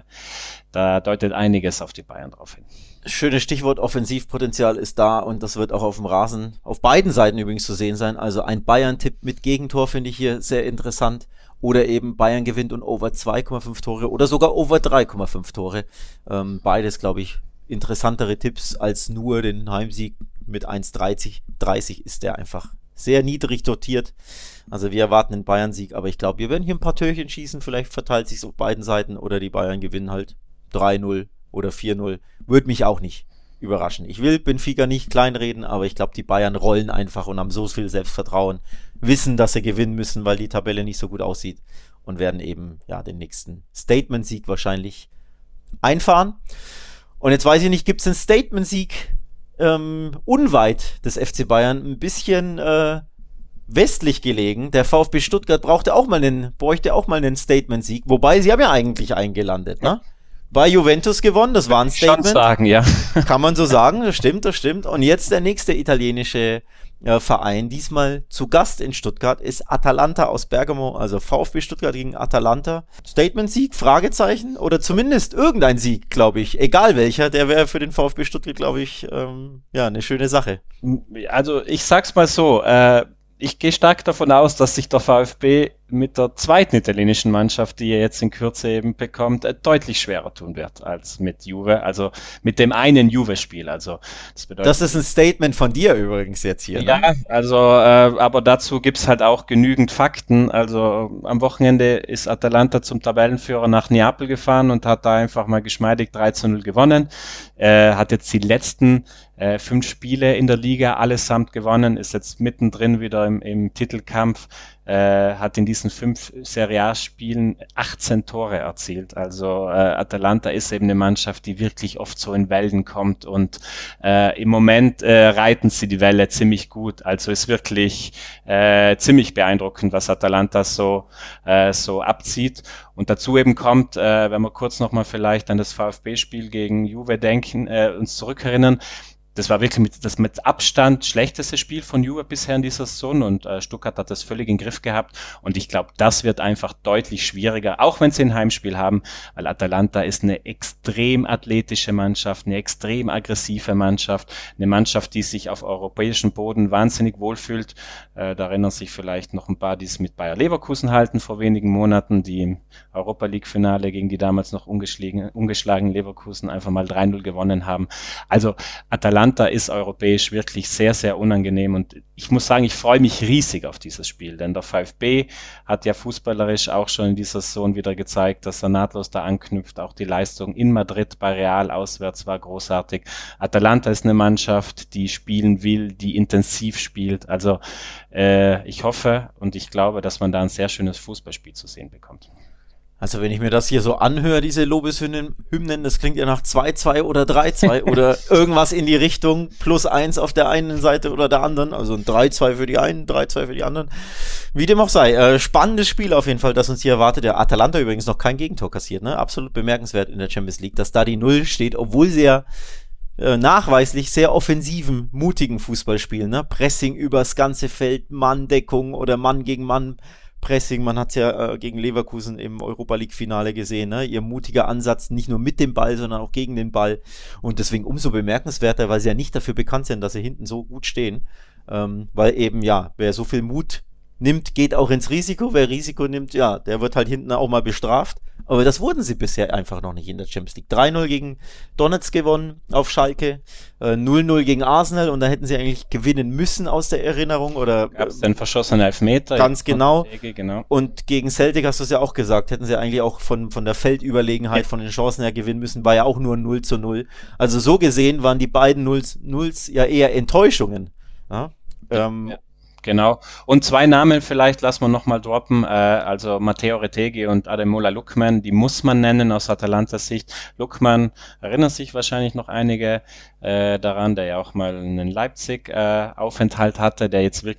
da deutet einiges auf die Bayern drauf hin. Schönes Stichwort, Offensivpotenzial ist da und das wird auch auf dem Rasen auf beiden Seiten übrigens zu sehen sein. Also ein Bayern-Tipp mit Gegentor finde ich hier sehr interessant. Oder eben Bayern gewinnt und over zwei Komma fünf Tore oder sogar over drei Komma fünf Tore. Ähm, beides, glaube ich, interessantere Tipps als nur den Heimsieg mit eins Komma dreißig. dreißig ist der einfach sehr niedrig dotiert. Also wir erwarten den Bayern-Sieg, aber ich glaube, wir werden hier ein paar Türchen schießen. Vielleicht verteilt sich es auf beiden Seiten oder die Bayern gewinnen halt drei null oder vier null. Würde mich auch nicht überraschen. Ich will Benfica nicht kleinreden, aber ich glaube, die Bayern rollen einfach und haben so viel Selbstvertrauen, wissen, dass sie gewinnen müssen, weil die Tabelle nicht so gut aussieht und werden eben ja den nächsten Statement-Sieg wahrscheinlich einfahren. Und jetzt weiß ich nicht, gibt es einen Statement-Sieg ähm, unweit des F C Bayern, ein bisschen äh, westlich gelegen. Der VfB Stuttgart brauchte auch mal einen, bräuchte auch mal einen Statement-Sieg, wobei sie haben ja eigentlich eingelandet, ne? Bei Juventus gewonnen, das war ein Statement. Schon sagen, ja. Kann man so sagen, das stimmt, das stimmt. Und jetzt der nächste italienische äh, Verein, diesmal zu Gast in Stuttgart, ist Atalanta aus Bergamo, also VfB Stuttgart gegen Atalanta. Statement-Sieg, Fragezeichen, oder zumindest irgendein Sieg, glaube ich, egal welcher, der wäre für den VfB Stuttgart, glaube ich, ähm, ja, eine schöne Sache. Also ich sag's mal so, äh, ich gehe stark davon aus, dass sich der VfB mit der zweiten italienischen Mannschaft, die er jetzt in Kürze eben bekommt, äh, deutlich schwerer tun wird als mit Juve, also mit dem einen Juve-Spiel. Also das bedeutet, das ist ein Statement von dir übrigens jetzt hier. Ja, ne? also äh, aber dazu gibt's halt auch genügend Fakten. Also am Wochenende ist Atalanta zum Tabellenführer nach Neapel gefahren und hat da einfach mal geschmeidig drei zu null gewonnen. Äh, hat jetzt die letzten äh, fünf Spiele in der Liga allesamt gewonnen, ist jetzt mittendrin wieder im, im Titelkampf. Äh, hat in diesen fünf Serie A-Spielen achtzehn Tore erzielt. Also äh, Atalanta ist eben eine Mannschaft, die wirklich oft so in Wellen kommt und äh, im Moment äh, reiten sie die Welle ziemlich gut. Also ist wirklich äh, ziemlich beeindruckend, was Atalanta so, äh, so abzieht. Und dazu eben kommt, äh, wenn wir kurz nochmal vielleicht an das VfB-Spiel gegen Juve denken, äh, uns zurückerinnern, das war wirklich mit, das mit Abstand schlechteste Spiel von Juve bisher in dieser Saison und äh, Stuttgart hat das völlig im Griff gehabt und ich glaube, das wird einfach deutlich schwieriger, auch wenn sie ein Heimspiel haben, weil Atalanta ist eine extrem athletische Mannschaft, eine extrem aggressive Mannschaft, eine Mannschaft, die sich auf europäischem Boden wahnsinnig wohlfühlt. Äh, da erinnern sich vielleicht noch ein paar, die es mit Bayer Leverkusen halten vor wenigen Monaten, die im Europa League Finale gegen die damals noch ungeschlagen, ungeschlagenen Leverkusen einfach mal drei null gewonnen haben. Also Atalanta ist europäisch wirklich sehr, sehr unangenehm und ich muss sagen, ich freue mich riesig auf dieses Spiel, denn der VfB hat ja fußballerisch auch schon in dieser Saison wieder gezeigt, dass er nahtlos da anknüpft. Auch die Leistung in Madrid bei Real auswärts war großartig. Atalanta ist eine Mannschaft, die spielen will, die intensiv spielt. Also äh, ich hoffe und ich glaube, dass man da ein sehr schönes Fußballspiel zu sehen bekommt. Also wenn ich mir das hier so anhöre, diese Lobeshymnen, Hymnen, das klingt ja nach zwei zwei oder drei zwei oder irgendwas in die Richtung, plus eins auf der einen Seite oder der anderen, also ein drei zwei für die einen, drei zwei für die anderen. Wie dem auch sei, äh, spannendes Spiel auf jeden Fall, das uns hier erwartet. Der Atalanta übrigens noch kein Gegentor kassiert, ne? Absolut bemerkenswert in der Champions League, dass da die Null steht, obwohl sie ja äh, nachweislich sehr offensiven, mutigen Fußball spielen, ne? Pressing übers ganze Feld, Manndeckung oder Mann gegen Mann, Pressing, man hat es ja äh, gegen Leverkusen im Europa-League-Finale gesehen, ne? Ihr mutiger Ansatz, nicht nur mit dem Ball, sondern auch gegen den Ball und deswegen umso bemerkenswerter, weil sie ja nicht dafür bekannt sind, dass sie hinten so gut stehen, ähm, weil eben, ja, wer so viel Mut nimmt, geht auch ins Risiko, wer Risiko nimmt, ja, der wird halt hinten auch mal bestraft, aber das wurden sie bisher einfach noch nicht in der Champions League. drei null gegen Donetsk gewonnen auf Schalke, äh, null null gegen Arsenal und da hätten sie eigentlich gewinnen müssen aus der Erinnerung. Oder gab es den verschossenen Elfmeter? Ganz genau. genau. Und gegen Celtic hast du es ja auch gesagt, hätten sie eigentlich auch von, von der Feldüberlegenheit, ja, von den Chancen her gewinnen müssen, war ja auch nur null zu null. Also so gesehen waren die beiden Nulls, Nulls ja eher Enttäuschungen. Ja? Ähm, ja. Genau. Und zwei Namen vielleicht lassen wir nochmal droppen, äh, also Matteo Retegui und Ademola Lookman, die muss man nennen aus Atalantas Sicht. Lookman erinnern sich wahrscheinlich noch einige äh, daran, der ja auch mal einen Leipzig-Aufenthalt äh, hatte, der jetzt wirklich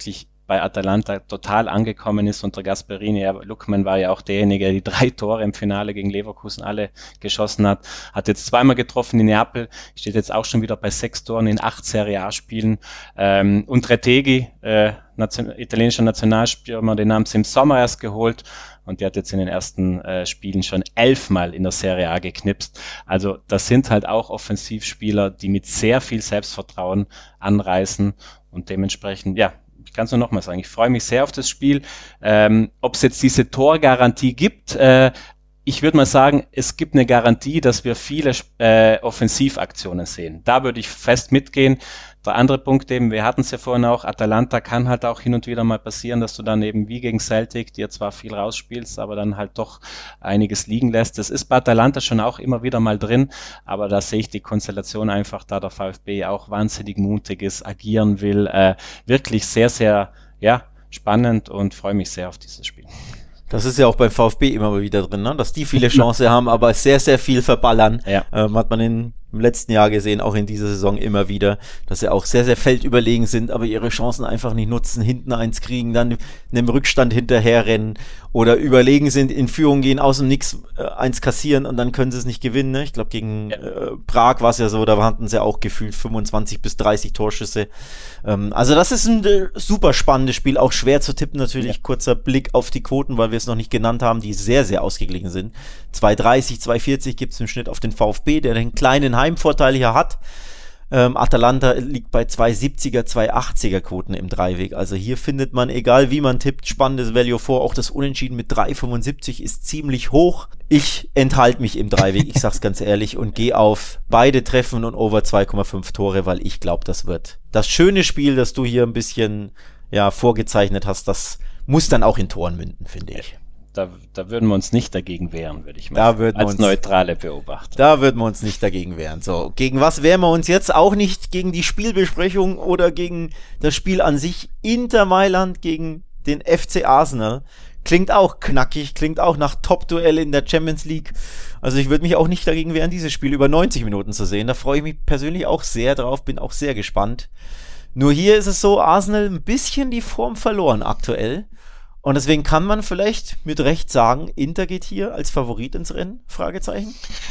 bei Atalanta total angekommen ist unter Gasperini. Ja, Lookman war ja auch derjenige, der die drei Tore im Finale gegen Leverkusen alle geschossen hat. Hat jetzt zweimal getroffen in Neapel, steht jetzt auch schon wieder bei sechs Toren in acht Serie A-Spielen. Ähm, und Retegui, äh, Nation, italienischer Nationalstürmer, den haben sie im Sommer erst geholt. Und der hat jetzt in den ersten äh, Spielen schon elfmal in der Serie A geknipst. Also das sind halt auch Offensivspieler, die mit sehr viel Selbstvertrauen anreißen. Und dementsprechend, ja, ich kann es nur nochmal sagen, ich freue mich sehr auf das Spiel. Ähm, ob es jetzt diese Torgarantie gibt, äh, ich würde mal sagen, es gibt eine Garantie, dass wir viele äh, Offensivaktionen sehen. Da würde ich fest mitgehen. Der andere Punkt eben, wir hatten es ja vorhin auch, Atalanta kann halt auch hin und wieder mal passieren, dass du dann eben wie gegen Celtic dir zwar viel rausspielst, aber dann halt doch einiges liegen lässt. Das ist bei Atalanta schon auch immer wieder mal drin, aber da sehe ich die Konstellation einfach, da der VfB auch wahnsinnig mutig ist, agieren will, äh, wirklich sehr, sehr, ja, spannend und freue mich sehr auf dieses Spiel. Das ist ja auch beim VfB immer mal wieder drin, ne? Dass die viele Chancen haben, aber sehr, sehr viel verballern. Ja. Ähm, hat man in, im letzten Jahr gesehen, auch in dieser Saison immer wieder, dass sie auch sehr, sehr feldüberlegen sind, aber ihre Chancen einfach nicht nutzen, hinten eins kriegen, dann einem Rückstand hinterherrennen oder überlegen sind, in Führung gehen, aus dem Nix äh, eins kassieren und dann können sie es nicht gewinnen. Ne? Ich glaube, gegen ja. äh, Prag war es ja so, da hatten sie auch gefühlt fünfundzwanzig bis dreißig Torschüsse. Ähm, also das ist ein äh, super spannendes Spiel, auch schwer zu tippen natürlich. Ja. Kurzer Blick auf die Quoten, weil wir es noch nicht genannt haben, die sehr, sehr ausgeglichen sind. zwei dreißig, zwei vierzig gibt es im Schnitt auf den VfB, der den kleinen Heimvorteil hier hat. Ähm, Atalanta liegt bei zwei siebziger, zwei achtziger Quoten im Dreiweg. Also hier findet man, egal wie man tippt, spannendes Value vor. Auch das Unentschieden mit drei fünfundsiebzig ist ziemlich hoch. Ich enthalte mich im Dreiweg, ich sag's ganz ehrlich, und gehe auf beide Treffen und over zwei Komma fünf Tore, weil ich glaube, das wird das schöne Spiel, das du hier ein bisschen ja vorgezeichnet hast, das muss dann auch in Toren münden, finde ich. Da, da würden wir uns nicht dagegen wehren, würde ich mal da sagen, würden als uns, neutrale Beobachter. Da würden wir uns nicht dagegen wehren. So, gegen was wehren wir uns jetzt? Auch nicht gegen die Spielbesprechung oder gegen das Spiel an sich. Inter Mailand gegen den F C Arsenal. Klingt auch knackig, klingt auch nach Top-Duell in der Champions League. Also ich würde mich auch nicht dagegen wehren, dieses Spiel über neunzig Minuten zu sehen. Da freue ich mich persönlich auch sehr drauf, bin auch sehr gespannt. Nur hier ist es so, Arsenal ein bisschen die Form verloren aktuell. Und deswegen kann man vielleicht mit Recht sagen, Inter geht hier als Favorit ins Rennen? Fragezeichen.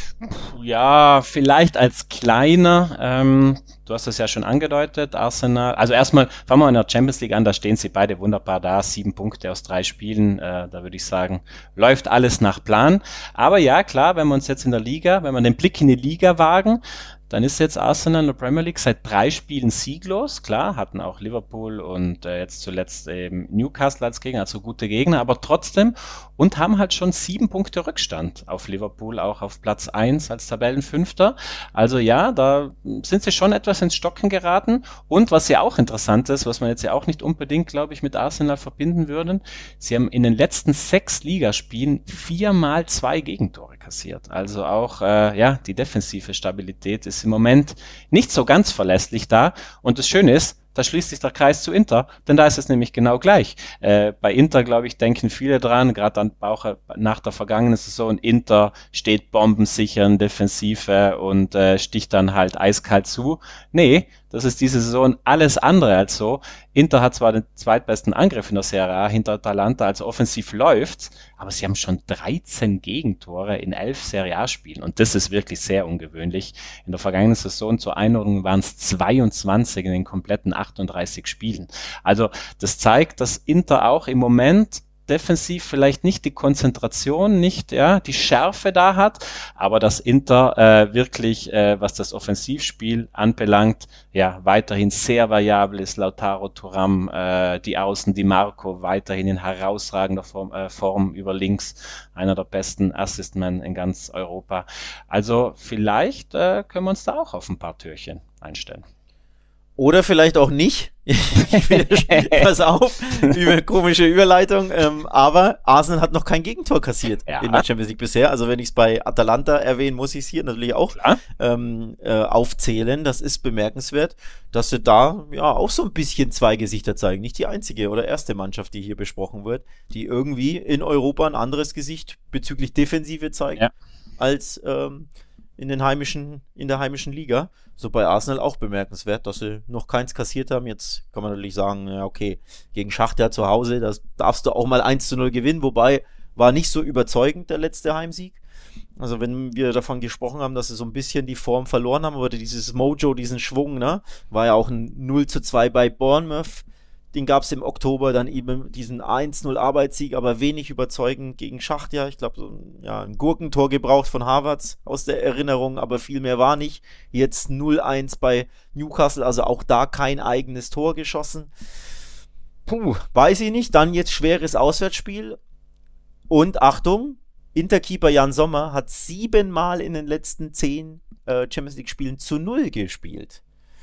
Ja, vielleicht als kleiner. Ähm, du hast es ja schon angedeutet, Arsenal. Also erstmal fangen wir in der Champions League an, da stehen sie beide wunderbar da. Sieben Punkte aus drei Spielen. Äh, da würde ich sagen, läuft alles nach Plan. Aber ja, klar, wenn wir uns jetzt in der Liga, wenn wir den Blick in die Liga wagen, dann ist jetzt Arsenal in der Premier League seit drei Spielen sieglos. Klar, hatten auch Liverpool und äh, jetzt zuletzt eben Newcastle als Gegner, also gute Gegner, aber trotzdem und haben halt schon sieben Punkte Rückstand auf Liverpool, auch auf Platz eins als Tabellenfünfter. Also ja, da sind sie schon etwas ins Stocken geraten. Und was ja auch interessant ist, was man jetzt ja auch nicht unbedingt, glaube ich, mit Arsenal verbinden würden, sie haben in den letzten sechs Ligaspielen viermal zwei Gegentore kassiert. Also auch äh, ja, die defensive Stabilität ist im Moment nicht so ganz verlässlich da. Und das Schöne ist, da schließt sich der Kreis zu Inter, denn da ist es nämlich genau gleich. Äh, bei Inter, glaube ich, denken viele dran, gerade dann auch nach der vergangenen Saison, Inter steht bombensicher in Defensive und äh, sticht dann halt eiskalt zu. Nee, das ist diese Saison alles andere als so. Inter hat zwar den zweitbesten Angriff in der Serie A hinter Atalanta, also offensiv läuft's, aber sie haben schon dreizehn Gegentore in elf Serie A-Spielen und das ist wirklich sehr ungewöhnlich. In der vergangenen Saison zur Einordnung waren es zweiundzwanzig in den kompletten achtunddreißig Spielen. Also das zeigt, dass Inter auch im Moment defensiv vielleicht nicht die Konzentration, nicht ja die Schärfe da hat, aber dass Inter äh, wirklich, äh, was das Offensivspiel anbelangt, ja weiterhin sehr variabel ist. Lautaro Thuram, äh, die Außen, Di Marco weiterhin in herausragender Form, äh, Form über links, einer der besten Assistmen in ganz Europa. Also vielleicht äh, können wir uns da auch auf ein paar Türchen einstellen. Oder vielleicht auch nicht. Ich will, pass auf, über, komische Überleitung. Ähm, aber Arsenal hat noch kein Gegentor kassiert ja. in der Champions League bisher. Also wenn ich es bei Atalanta erwähne, muss ich es hier natürlich auch ähm, äh, aufzählen. Das ist bemerkenswert, dass sie da ja auch so ein bisschen zwei Gesichter zeigen. Nicht die einzige oder erste Mannschaft, die hier besprochen wird, die irgendwie in Europa ein anderes Gesicht bezüglich Defensive zeigt, ja. als ähm, in den heimischen, in der heimischen Liga. So bei Arsenal auch bemerkenswert, dass sie noch keins kassiert haben. Jetzt kann man natürlich sagen, ja okay, gegen Schachtja zu Hause, das darfst du auch mal eins zu null gewinnen, wobei war nicht so überzeugend der letzte Heimsieg. Also wenn wir davon gesprochen haben, dass sie so ein bisschen die Form verloren haben, aber dieses Mojo, diesen Schwung, ne, war ja auch ein null zu zwei bei Bournemouth. Den gab es im Oktober, dann eben diesen eins null Arbeitssieg, aber wenig überzeugend gegen Schachtja. Ich glaube, so ein, ja, ein Gurkentor gebraucht von Havertz aus der Erinnerung, aber viel mehr war nicht. Jetzt null eins bei Newcastle, also auch da kein eigenes Tor geschossen. Puh, weiß ich nicht. Dann jetzt schweres Auswärtsspiel. Und Achtung, Interkeeper Jan Sommer hat siebenmal in den letzten zehn äh, Champions League Spielen zu null gespielt.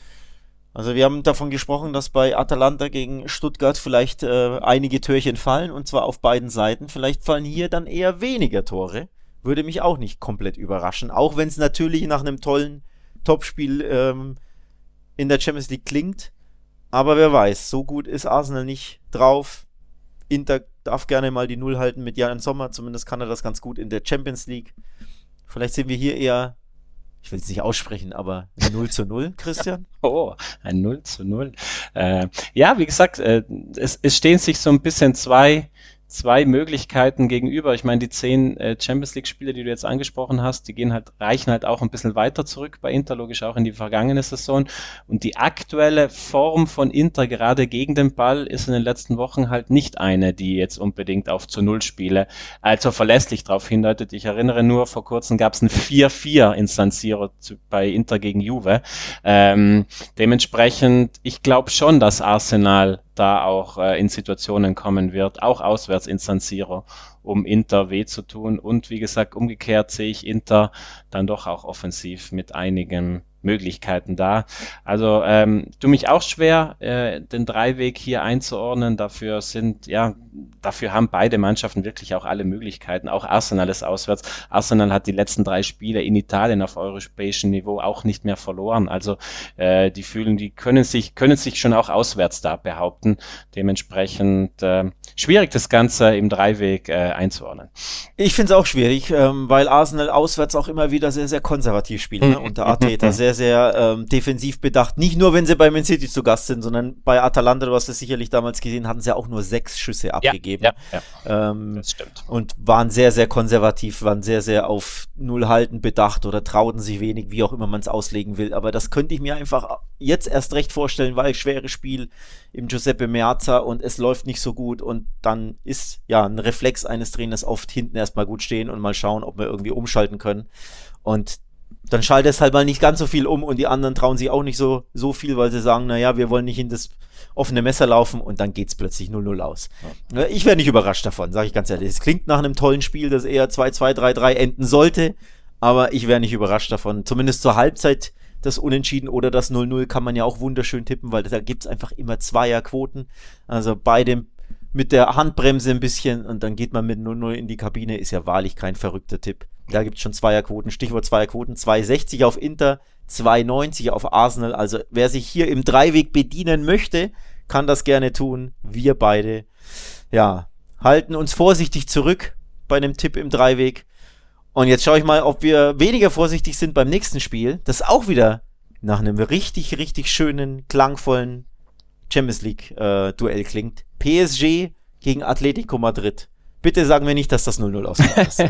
Also wir haben davon gesprochen, dass bei Atalanta gegen Stuttgart vielleicht äh, einige Törchen fallen, und zwar auf beiden Seiten. Vielleicht fallen hier dann eher weniger Tore. Würde mich auch nicht komplett überraschen, auch wenn es natürlich nach einem tollen Topspiel ähm, in der Champions League klingt. Aber wer weiß, so gut ist Arsenal nicht drauf. Inter darf gerne mal die Null halten mit Jan Sommer, zumindest kann er das ganz gut in der Champions League. Vielleicht sehen wir hier eher, ich will es nicht aussprechen, aber null zu null, Christian? Oh, ein null zu null. Äh, ja, wie gesagt, äh, es, es stehen sich so ein bisschen zwei, zwei Möglichkeiten gegenüber. Ich meine, die zehn äh, Champions League-Spiele, die du jetzt angesprochen hast, die gehen halt, reichen halt auch ein bisschen weiter zurück bei Inter, logisch auch in die vergangene Saison. Und die aktuelle Form von Inter, gerade gegen den Ball, ist in den letzten Wochen halt nicht eine, die jetzt unbedingt auf zu Null Spiele, also verlässlich darauf hindeutet. Ich erinnere nur, vor kurzem gab es ein vier vier in San Siro zu, bei Inter gegen Juve. Ähm, dementsprechend, ich glaube schon, dass Arsenal da auch äh, in Situationen kommen wird, auch auswärts in San Siro, um Inter weh zu tun. Und wie gesagt, umgekehrt sehe ich Inter dann doch auch offensiv mit einigen Möglichkeiten da. Also ähm, tu mich auch schwer, äh, den Dreiweg hier einzuordnen. Dafür sind, ja, dafür haben beide Mannschaften wirklich auch alle Möglichkeiten. Auch Arsenal ist auswärts. Arsenal hat die letzten drei Spiele in Italien auf europäischem Niveau auch nicht mehr verloren. Also äh, die fühlen, die können sich, können sich schon auch auswärts da behaupten. Dementsprechend äh, schwierig, das Ganze im Dreiweg äh, einzuordnen. Ich finde es auch schwierig, ähm, weil Arsenal auswärts auch immer wieder sehr, sehr konservativ spielt, ne? Unter Arteta. Sehr, sehr ähm, defensiv bedacht. Nicht nur, wenn sie bei Man City zu Gast sind, sondern bei Atalanta, du hast es sicherlich damals gesehen, hatten sie auch nur sechs Schüsse abgegeben. Ja, ja, ja. Ähm, Das stimmt. und waren sehr, sehr konservativ, waren sehr, sehr auf Null halten bedacht oder trauten sich wenig, wie auch immer man es auslegen will. Aber das könnte ich mir einfach jetzt erst recht vorstellen, weil schweres Spiel im Giuseppe Meazza und es läuft nicht so gut, und dann ist ja ein Reflex eines Trainers oft hinten erstmal gut stehen und mal schauen, ob wir irgendwie umschalten können. Und dann schaltet es halt mal nicht ganz so viel um, und die anderen trauen sich auch nicht so, so viel, weil sie sagen, naja, wir wollen nicht in das offene Messer laufen, und dann geht's plötzlich null null aus. Ja. Ich wäre nicht überrascht davon, sage ich ganz ehrlich. Es klingt nach einem tollen Spiel, das eher zwei zwei, drei drei enden sollte, aber ich wäre nicht überrascht davon. Zumindest zur Halbzeit das Unentschieden oder das null null kann man ja auch wunderschön tippen, weil da gibt's einfach immer Zweierquoten. Also beide mit der Handbremse ein bisschen, und dann geht man mit null null in die Kabine, ist ja wahrlich kein verrückter Tipp. Da gibt es schon Zweierquoten, Stichwort Zweierquoten, zwei sechzig auf Inter, zwei neunzig auf Arsenal. Also wer sich hier im Dreiweg bedienen möchte, kann das gerne tun. Wir beide, ja, halten uns vorsichtig zurück bei einem Tipp im Dreiweg. Und jetzt schaue ich mal, ob wir weniger vorsichtig sind beim nächsten Spiel, das auch wieder nach einem richtig, richtig schönen, klangvollen Champions League äh, Duell klingt. P S G gegen Atletico Madrid. Bitte sagen wir nicht, dass das null null ausgegangen ist.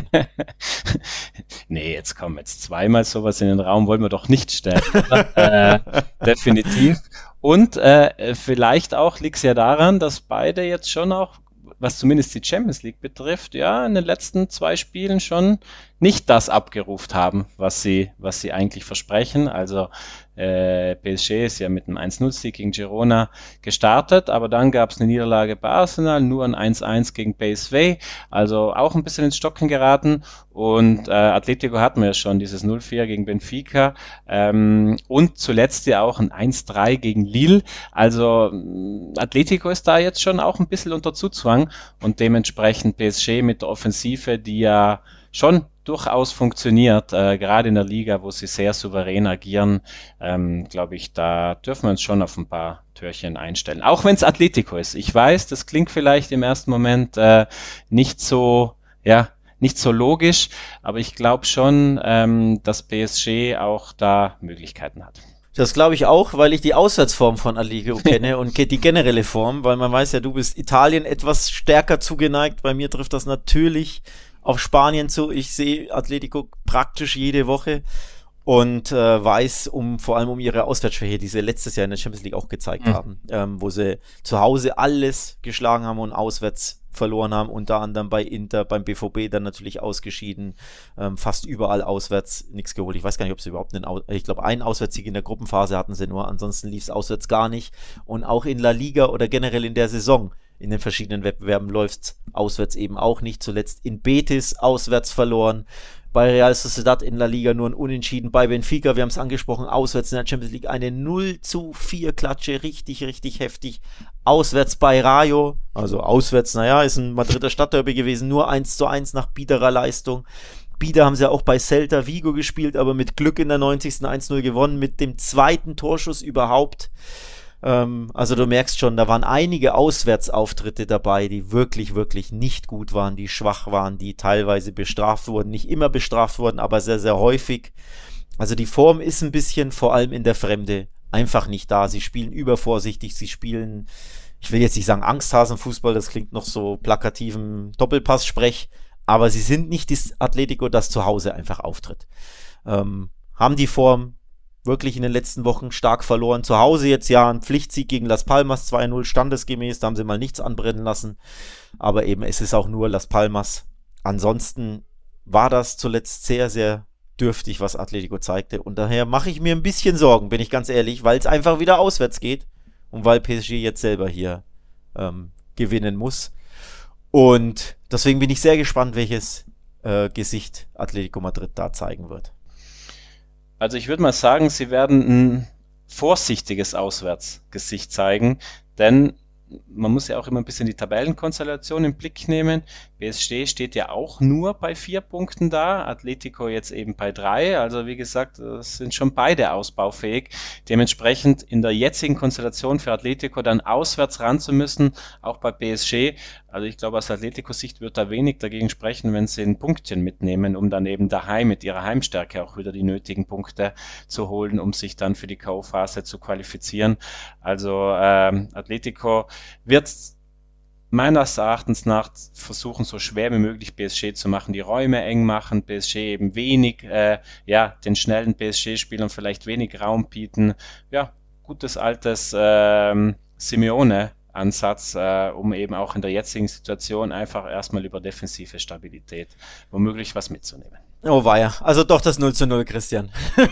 Nee, jetzt kommen jetzt zweimal sowas in den Raum, wollen wir doch nicht stellen. äh, definitiv. Und äh, vielleicht auch liegt es ja daran, dass beide jetzt schon auch, was zumindest die Champions League betrifft, ja, in den letzten zwei Spielen schon nicht das abgerufen haben, was sie, was sie eigentlich versprechen. Also äh, P S G ist ja mit einem eins null Sieg gegen Girona gestartet, aber dann gab es eine Niederlage bei Arsenal, nur ein eins eins gegen P S V, also auch ein bisschen ins Stocken geraten. Und äh, Atletico hatten wir ja schon, dieses null vier gegen Benfica, ähm, und zuletzt ja auch ein eins drei gegen Lille. Also Atletico ist da jetzt schon auch ein bisschen unter Zugzwang, und dementsprechend P S G mit der Offensive, die ja schon durchaus funktioniert, äh, gerade in der Liga, wo sie sehr souverän agieren, ähm, glaube ich, da dürfen wir uns schon auf ein paar Türchen einstellen. Auch wenn es Atletico ist. Ich weiß, das klingt vielleicht im ersten Moment äh, nicht so, ja, nicht so logisch, aber ich glaube schon, ähm, dass P S G auch da Möglichkeiten hat. Das glaube ich auch, weil ich die Auswärtsform von Atletico kenne und die generelle Form, weil man weiß ja, du bist Italien etwas stärker zugeneigt. Bei mir trifft das natürlich auf Spanien zu. Ich sehe Atletico praktisch jede Woche und äh, weiß um vor allem um ihre Auswärtsschwäche, die sie letztes Jahr in der Champions League auch gezeigt mhm. haben, ähm, wo sie zu Hause alles geschlagen haben und auswärts verloren haben, unter anderem bei Inter, beim B V B dann natürlich ausgeschieden, ähm, fast überall auswärts nichts geholt. Ich weiß gar nicht, ob sie überhaupt einen, Au- ich glaube, einen Auswärtssieg in der Gruppenphase hatten sie nur, ansonsten lief es auswärts gar nicht. Und auch in La Liga oder generell in der Saison, in den verschiedenen Wettbewerben läuft es auswärts eben auch nicht. Zuletzt in Betis auswärts verloren, bei Real Sociedad in La Liga nur ein Unentschieden, bei Benfica, wir haben es angesprochen, auswärts in der Champions League eine null zu vier Klatsche, richtig, richtig heftig. Auswärts bei Rayo, also auswärts, naja, ist ein Madrider Stadtderby gewesen, nur eins zu eins nach biederer Leistung. Bieder haben sie ja auch bei Celta Vigo gespielt, aber mit Glück in der neunzigsten eins null gewonnen, mit dem zweiten Torschuss überhaupt. Ähm, also du merkst schon, da waren einige Auswärtsauftritte dabei, die wirklich, wirklich nicht gut waren, die schwach waren, die teilweise bestraft wurden, nicht immer bestraft wurden, aber sehr, sehr häufig. Also die Form ist ein bisschen, vor allem in der Fremde, einfach nicht da. Sie spielen übervorsichtig, sie spielen, ich will jetzt nicht sagen Angsthasenfußball, das klingt noch so plakativen Doppelpass-Sprech, aber sie sind nicht das Atletico, das zu Hause einfach auftritt. Ähm, haben die Form wirklich in den letzten Wochen stark verloren. Zu Hause jetzt ja ein Pflichtsieg gegen Las Palmas, zwei null standesgemäß, da haben sie mal nichts anbrennen lassen, aber eben es ist auch nur Las Palmas. Ansonsten war das zuletzt sehr, sehr dürftig, was Atletico zeigte und daher mache ich mir ein bisschen Sorgen, bin ich ganz ehrlich, weil es einfach wieder auswärts geht und weil P S G jetzt selber hier ähm, gewinnen muss und deswegen bin ich sehr gespannt, welches äh, Gesicht Atletico Madrid da zeigen wird. Also ich würde mal sagen, sie werden ein vorsichtiges Auswärtsgesicht zeigen, denn man muss ja auch immer ein bisschen die Tabellenkonstellation im Blick nehmen. P S G steht ja auch nur bei vier Punkten da, Atletico jetzt eben bei drei. Also wie gesagt, es sind schon beide ausbaufähig. Dementsprechend in der jetzigen Konstellation für Atletico dann auswärts ran zu müssen, auch bei P S G. Also ich glaube, aus Atletico-Sicht wird da wenig dagegen sprechen, wenn sie ein Punktchen mitnehmen, um dann eben daheim mit ihrer Heimstärke auch wieder die nötigen Punkte zu holen, um sich dann für die K O-Phase zu qualifizieren. Also ähm, Atletico wird meines Erachtens nach versuchen, so schwer wie möglich P S G zu machen, die Räume eng machen, P S G eben wenig, äh, ja, den schnellen P S G-Spielern vielleicht wenig Raum bieten. Ja, gutes altes ähm, Simeone Ansatz, äh, um eben auch in der jetzigen Situation einfach erstmal über defensive Stabilität womöglich was mitzunehmen. Oh weia, also doch das null zu null, Christian.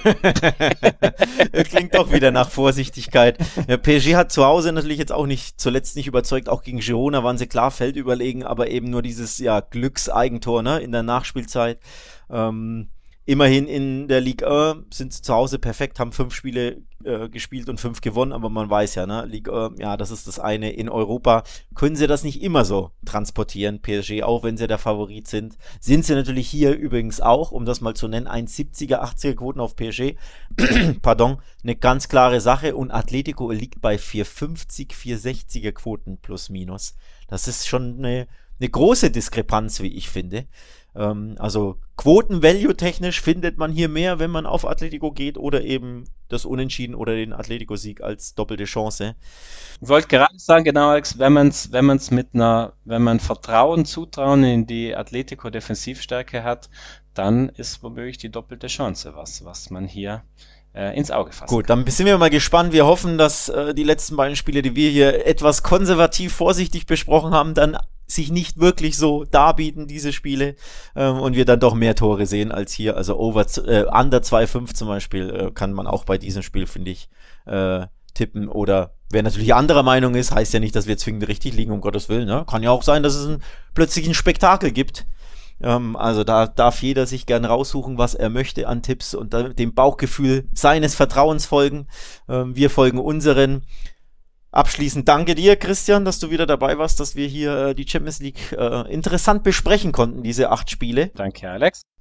Klingt doch wieder nach Vorsichtigkeit. Ja, P S G hat zu Hause natürlich jetzt auch nicht, zuletzt nicht überzeugt, auch gegen Girona waren sie klar feldüberlegen, aber eben nur dieses ja Glückseigentor, ne, in der Nachspielzeit. Ähm, immerhin in der Ligue eins sind sie zu Hause perfekt, haben fünf Spiele äh, gespielt und fünf gewonnen, aber man weiß ja, ne, Ligue eins, ja, das ist das eine. In Europa können sie das nicht immer so transportieren, P S G, auch wenn sie der Favorit sind. Sind sie natürlich hier übrigens auch, um das mal zu nennen, eins Komma siebziger, achtziger Quoten auf P S G. Pardon, eine ganz klare Sache und Atletico liegt bei vier Komma fünfzig, vier Komma sechziger Quoten plus minus. Das ist schon eine, eine große Diskrepanz, wie ich finde. Also Quoten-Value-technisch findet man hier mehr, wenn man auf Atletico geht oder eben das Unentschieden oder den Atletico-Sieg als doppelte Chance. Ich wollte gerade sagen, genau, Alex, wenn man es wenn man's mit einer, wenn man Vertrauen, Zutrauen in die Atletico-Defensivstärke hat, dann ist womöglich die doppelte Chance was, was man hier äh, ins Auge fasst. Gut, dann sind wir mal gespannt. Wir hoffen, dass äh, die letzten beiden Spiele, die wir hier etwas konservativ vorsichtig besprochen haben, dann sich nicht wirklich so darbieten, diese Spiele, ähm, und wir dann doch mehr Tore sehen als hier. Also over, äh, under zwei Komma fünf zum Beispiel äh, kann man auch bei diesem Spiel, finde ich, äh, tippen. Oder wer natürlich anderer Meinung ist, heißt ja nicht, dass wir zwingend richtig liegen, um Gottes Willen. Ne? Kann ja auch sein, dass es ein, plötzlich ein Spektakel gibt. Ähm, also da darf jeder sich gern raussuchen, was er möchte an Tipps und da, dem Bauchgefühl seines Vertrauens folgen. Ähm, wir folgen unseren. Abschließend danke dir, Christian, dass du wieder dabei warst, dass wir hier äh, die Champions League äh, interessant besprechen konnten, diese acht Spiele. Danke, Alex.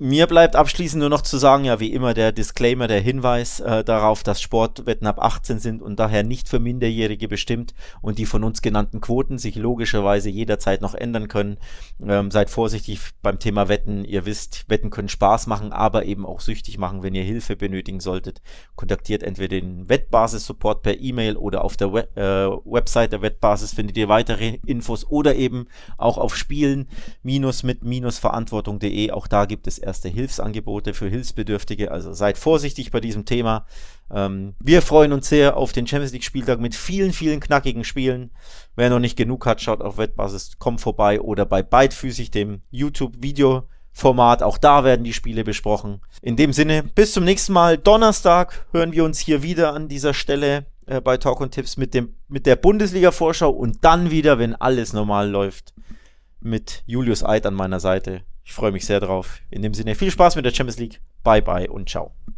Mir bleibt abschließend nur noch zu sagen, ja, wie immer der Disclaimer, der Hinweis äh, darauf, dass Sportwetten ab achtzehn sind und daher nicht für Minderjährige bestimmt und die von uns genannten Quoten sich logischerweise jederzeit noch ändern können. Ähm, seid vorsichtig beim Thema Wetten. Ihr wisst, Wetten können Spaß machen, aber eben auch süchtig machen. Wenn ihr Hilfe benötigen solltet, kontaktiert entweder den Wettbasis-Support per E-Mail oder auf der We- äh, Website der Wettbasis findet ihr weitere Infos oder eben auch auf spielen mit verantwortung punkt de. Auch da gibt es erste Hilfsangebote für Hilfsbedürftige, also seid vorsichtig bei diesem Thema. Ähm, wir freuen uns sehr auf den Champions League Spieltag mit vielen, vielen knackigen Spielen. Wer noch nicht genug hat, schaut auf Wettbasis, kommt vorbei oder bei Beidfüßig, dem YouTube-Video-Format. Auch da werden die Spiele besprochen. In dem Sinne, bis zum nächsten Mal. Donnerstag hören wir uns hier wieder an dieser Stelle äh, bei Talk und Tipps mit, dem, mit der Bundesliga-Vorschau und dann wieder, wenn alles normal läuft, mit Julius Eid an meiner Seite. Ich freue mich sehr drauf. In dem Sinne, viel Spaß mit der Champions League. Bye, bye und ciao.